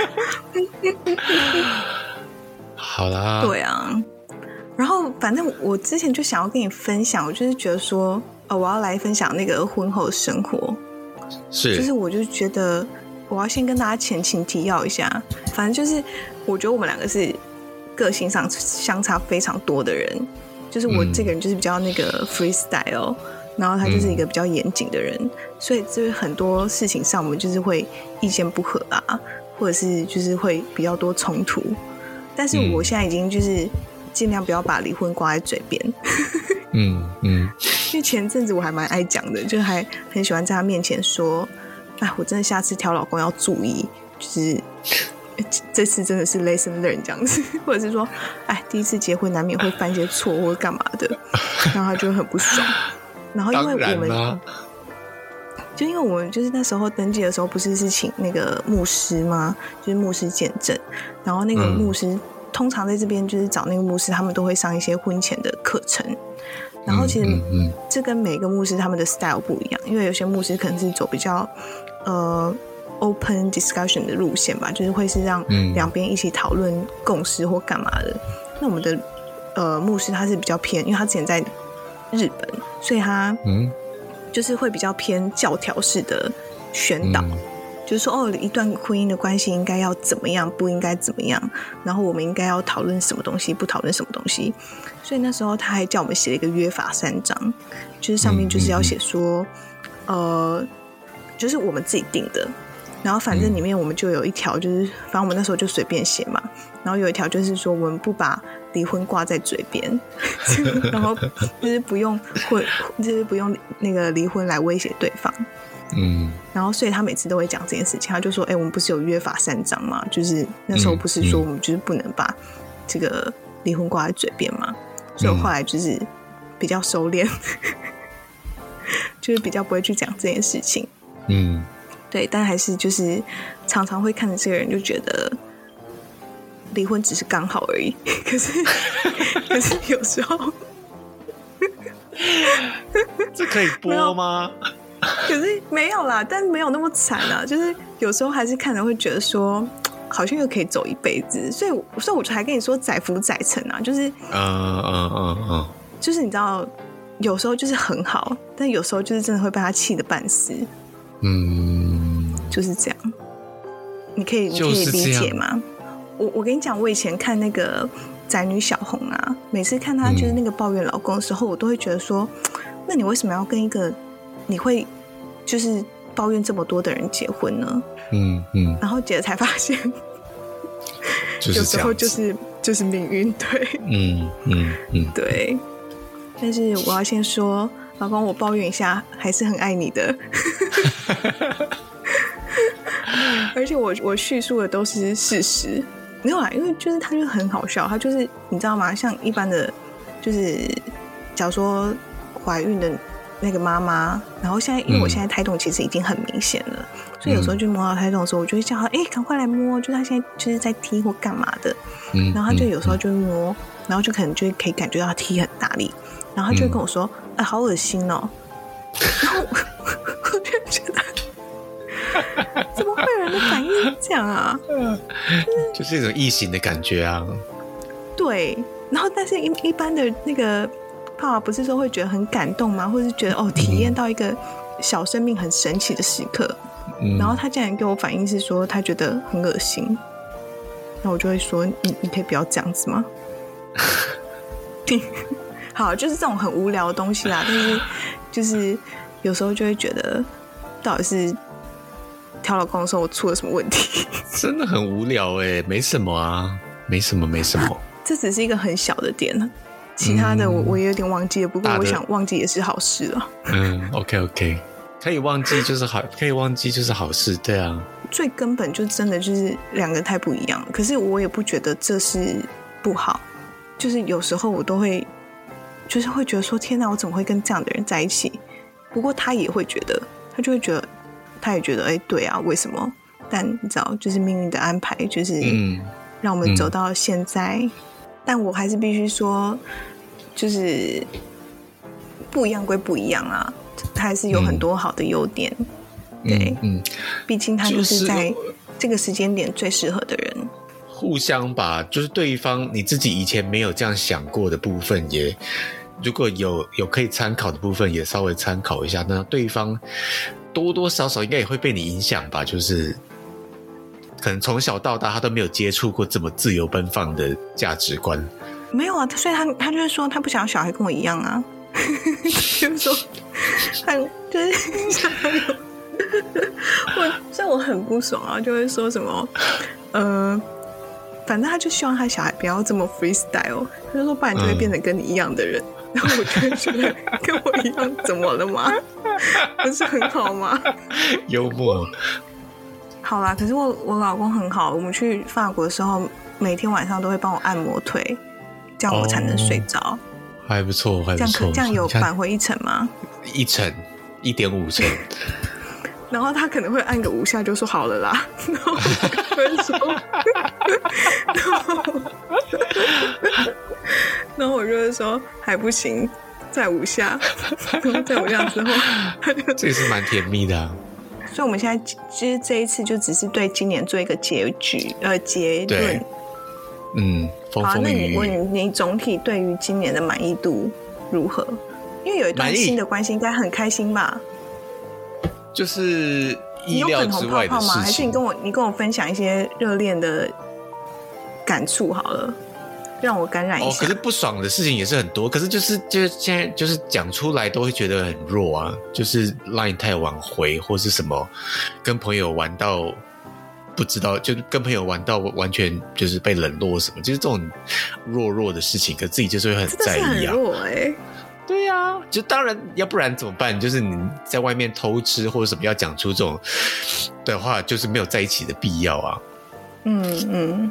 好啦， 对啊。然后反正我之前就想要跟你分享，我就是觉得说，呃，我要来分享那个婚后生活， 是， 就是我就觉得我要先跟大家前情提要一下，反正就是我觉得我们两个是个性上相差非常多的人，就是我这个人就是比较那个 freestyle，、嗯、然后他就是一个比较严谨的人、嗯，所以就是很多事情上我们就是会意见不合啊，或者是就是会比较多冲突。但是我现在已经就是尽量不要把离婚挂在嘴边。 嗯嗯， 因为前阵子我还蛮爱讲的，就还很喜欢在他面前说，哎，我真的下次挑老公要注意，就是这次真的是 lesson learn 这样子，或者是说，哎，第一次结婚难免会犯一些错或者干嘛的，然后他就会很不爽。然后因为我们，就因为我们就是那时候登记的时候，不是是请那个牧师吗？就是牧师见证，然后那个牧师、嗯、通常在这边就是找那个牧师，他们都会上一些婚前的课程。然后其实这跟每个牧师他们的 style 不一样，因为有些牧师可能是走比较呃 open discussion 的路线吧，就是会是让两边一起讨论共识或干嘛的。那我们的呃牧师他是比较偏，因为他之前在日本，所以他就是会比较偏教条式的宣导。嗯，就是说哦，一段婚姻的关系应该要怎么样，不应该怎么样，然后我们应该要讨论什么东西，不讨论什么东西。所以那时候他还叫我们写了一个约法三章，就是上面就是要写说、嗯、呃，就是我们自己定的，然后反正里面我们就有一条，就是反正我们那时候就随便写嘛，然后有一条就是说我们不把离婚挂在嘴边，然后就是不用婚，就是不用那个离婚来威胁对方。嗯，然后所以他每次都会讲这件事情，他就说：“哎、欸，我们不是有约法三章吗？就是那时候不是说我们就是不能把这个离婚挂在嘴边嘛。”所以我后来就是比较收敛，就是比较不会去讲这件事情。嗯，对，但还是就是常常会看着这个人就觉得离婚只是刚好而已。可是，可是有时候这可以播吗？ 可是没有啦，但没有那么惨啊。就是有时候还是看着会觉得说，好像又可以走一辈子，所以，所以我才跟你说载浮载沉啊，就是，嗯嗯嗯嗯，就是你知道，有时候就是很好，但有时候就是真的会被他气得半死，嗯，就是这样。你可以，你可以理解吗？我我跟你讲，我以前看那个宅女小红啊，每次看她就是那个抱怨老公的时候，嗯、我都会觉得说，那你为什么要跟一个你会就是抱怨这么多的人结婚呢？嗯嗯，然后接着才发现，有时候就是就是命运，对，嗯嗯嗯，对。但是我要先说，老公，我抱怨一下，还是很爱你的。而且我我叙述的都是事实，没有啊，因为就是他就很好笑，他就是你知道吗？像一般的，就是假如说怀孕的那个妈妈，然后现在因为我现在胎动其实已经很明显了。嗯，所以有时候就摸到胎动的时候，我就会叫他，哎、欸，赶快来摸，就是他现在就是在踢或干嘛的，嗯，然后他就有时候就会摸，然后就可能就可以感觉到他踢很大力，然后他就会跟我说，哎、嗯欸，好恶心哦，然后我就觉得，怎么会有人的反应是这样啊？ 就是、就是一种异形的感觉啊。对， 然后但是一一般的那个爸爸不是说会觉得很感动吗？或者是觉得哦，体验到一个小生命很神奇的时刻。嗯，然后他竟然给我反应是说他觉得很恶心，那我就会说你你可以不要这样子吗？好，就是这种很无聊的东西啦，但是就是有时候就会觉得到底是挑老公的时候我出了什么问题？ 真的很无聊哎，没什么啊，没什么没什么， 这只是一个很小的点，其他的我我也有点忘记了，不过我想忘记也是好事了。 嗯 ，OK OK。可以忘记就是好，可以忘记就是好事，对啊。 最根本就真的就是两个太不一样，可是我也不觉得这是不好，就是有时候我都会，就是会觉得说，天哪，我怎么会跟这样的人在一起？不过他也会觉得，他就会觉得，他也觉得，哎、欸，对啊，为什么？但你知道，就是命运的安排，就是让我们走到现在。嗯嗯、但我还是必须说，就是不一样归不一样啊。 还是有很多好的优点。嗯、对，嗯，毕竟他就是在这个时间点最适合的人。 互相吧，就是对方你自己以前没有这样想过的部分也，如果有有可以参考的部分，也稍微参考一下。那对方多多少少应该也会被你影响吧，就是可能从小到大他都没有接触过这么自由奔放的价值观。 没有啊，所以他他就会说他不想要小孩跟我一样啊，就是说他就是想要有我，所以我很不爽啊，就会说什么呃。反正他就希望他小孩不要这么 freestyle， 他就说不然就会变成跟你一样的人。嗯、然后我就会觉得跟我一样怎么了吗？不是很好吗？ 幽默。 好啦，可是我我老公很好，我们去法国的时候，每天晚上都会帮我按摩腿，这样我才能睡着、哦。 还不错，还不错。 这样这样有返回一层吗？ 一层，一点五层。 然后他可能会按个五下就说好了啦，然后我会说，然后然后我就会说还不行，再五下，然后再五下之后， 这也是蛮甜蜜的、啊。 所以我们现在其实这一次就只是对今年做一个结局呃结论。 嗯，风风雨雨。 好，那你你你总体对于今年的满意度如何？因为有一段新的关系，应该很开心吧？ 就是意料之外的事情。你有粉红泡泡吗？ 还是你跟我你跟我分享一些热恋的感触好了，让我感染一下。 哦，可是不爽的事情也是很多，可是就是就是现在就是讲出来都会觉得很弱啊，就是 line 太晚回或是什么，跟朋友玩到不知道，就跟朋友玩到完全就是被冷落什么，就是这种弱弱的事情，可自己就是会很在意啊。 真的是很弱哎、欸。 对呀、啊，就当然，要不然怎么办？就是你在外面偷吃或者什么，要讲出这种的话，就是没有在一起的必要啊。 嗯嗯。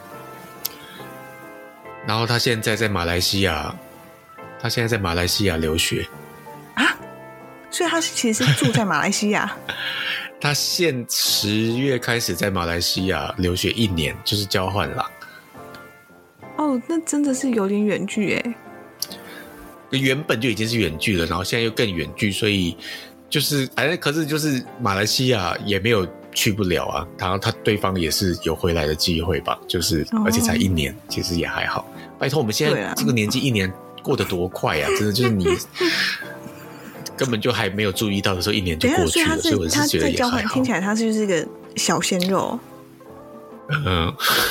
然后他现在在马来西亚，他现在在马来西亚留学啊，所以他其实是住在马来西亚。 他现十月开始在马来西亚留学一年，就是交换啦。 哦，那真的是有点远距哎。 原本就已经是远距了，然后现在又更远距，所以就是反正可是就是马来西亚也没有去不了啊。然后他对方也是有回来的机会吧，就是而且才一年，哦、其实也还好。拜托，我们现在这个年纪一年过得多快啊！真的就是你根本就还没有注意到的时候，一年就过去了。所以我是觉得也还好。 听起来他就是一个小鲜肉。 嗯，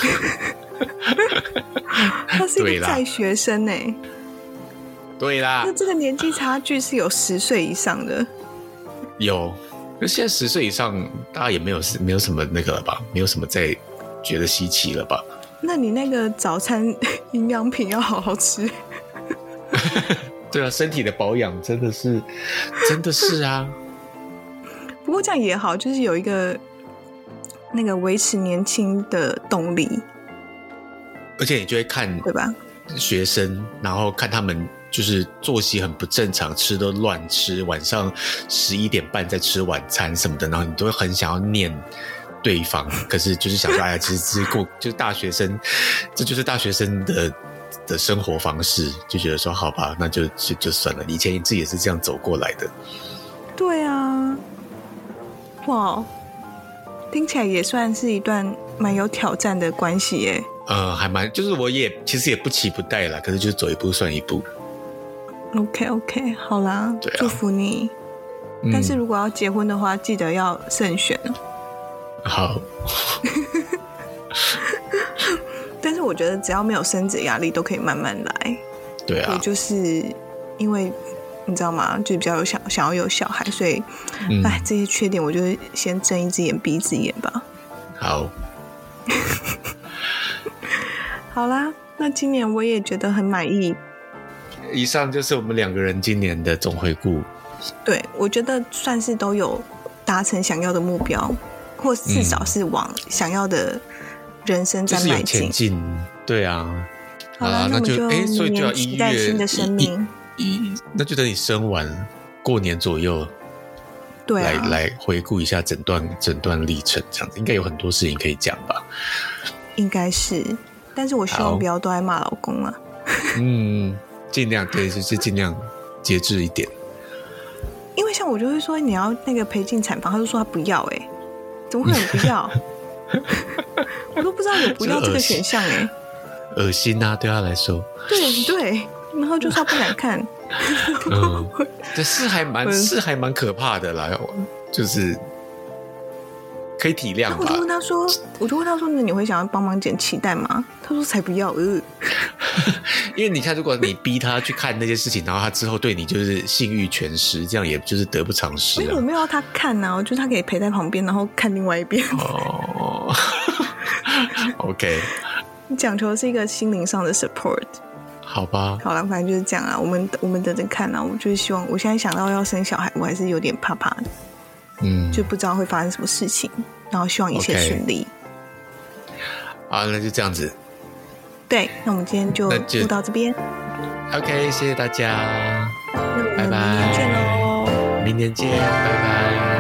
他是一个在学生哎、欸。 对啦， 那这个年纪差距是有十岁以上的。 有，可现在十岁以上，大家也没有没有什么那个了吧？没有什么再觉得稀奇了吧？ 那你那个早餐营养品要好好吃。 对啊，身体的保养真的是，真的是啊。 不过这样也好，就是有一个那个维持年轻的动力。 而且你就会看， 对吧？ 学生，然后看他们。就是作息很不正常，吃都乱吃，晚上十一点半在吃晚餐什么的，然后你都会很想要念对方，可是就是想说，哎呀，其实只是过就是大学生，这就是大学生的的生活方式，就觉得说好吧，那就就就算了。以前你自己也是这样走过来的。 对啊，哇，听起来也算是一段蛮有挑战的关系耶。 呃，还蛮，就是我也其实也不期不待啦，可是就是走一步算一步。 OK OK， 好啦，啊、祝福你、嗯。但是如果要结婚的话，记得要慎选。 好。 但是我觉得只要没有生子压力，都可以慢慢来。 对啊。 我就是因为你知道吗？就比较有想想要有小孩，所以哎、嗯，这些缺点我就先睁一只眼闭一只眼吧。 好。 好啦，那今年我也觉得很满意。 以上就是我们两个人今年的总回顾。 对，我觉得算是都有达成想要的目标，或至少是往想要的人生在迈进。 就是有前进，对啊。 好了，那就哎，所以就要一月新的生命。 一，那就等你生完过年左右， 对、啊， 来来回顾一下整段整段历程，这样子应该有很多事情可以讲吧？ 应该是，但是我希望不要都在骂老公啊。 嗯。尽量对，就是尽量节制一点。 因为像我就会说你要那个陪进产房，他就说他不要、欸，哎，怎么会有不要？我都不知道有不要这个选项、欸，哎， 恶心啊，对他来说。 对对，然后就说他不敢看。 嗯，这是还蛮是还蛮可怕的啦，就是可以体谅吧。 我就问他说，我就问他说，那你会想要帮忙剪脐带吗？他说才不要，呃。 因为你看，如果你逼他去看那些事情，然后他之后对你就是性欲全失，这样也就是得不偿失、啊。 因为我没有要他看啊，我觉得他可以陪在旁边，然后看另外一边。 哦，OK， 讲求的是一个心灵上的 support。 好吧， 好了，反正就是这样啊。我们我们等着看啊。我就是希望，我现在想到要生小孩，我还是有点怕怕的。嗯，就不知道会发生什么事情，然后希望一切顺利。 Okay. 好，那就这样子。 对，那我们今天就录到这边。 OK， 谢谢大家， 拜拜，明年见喽！ 明年见，拜拜。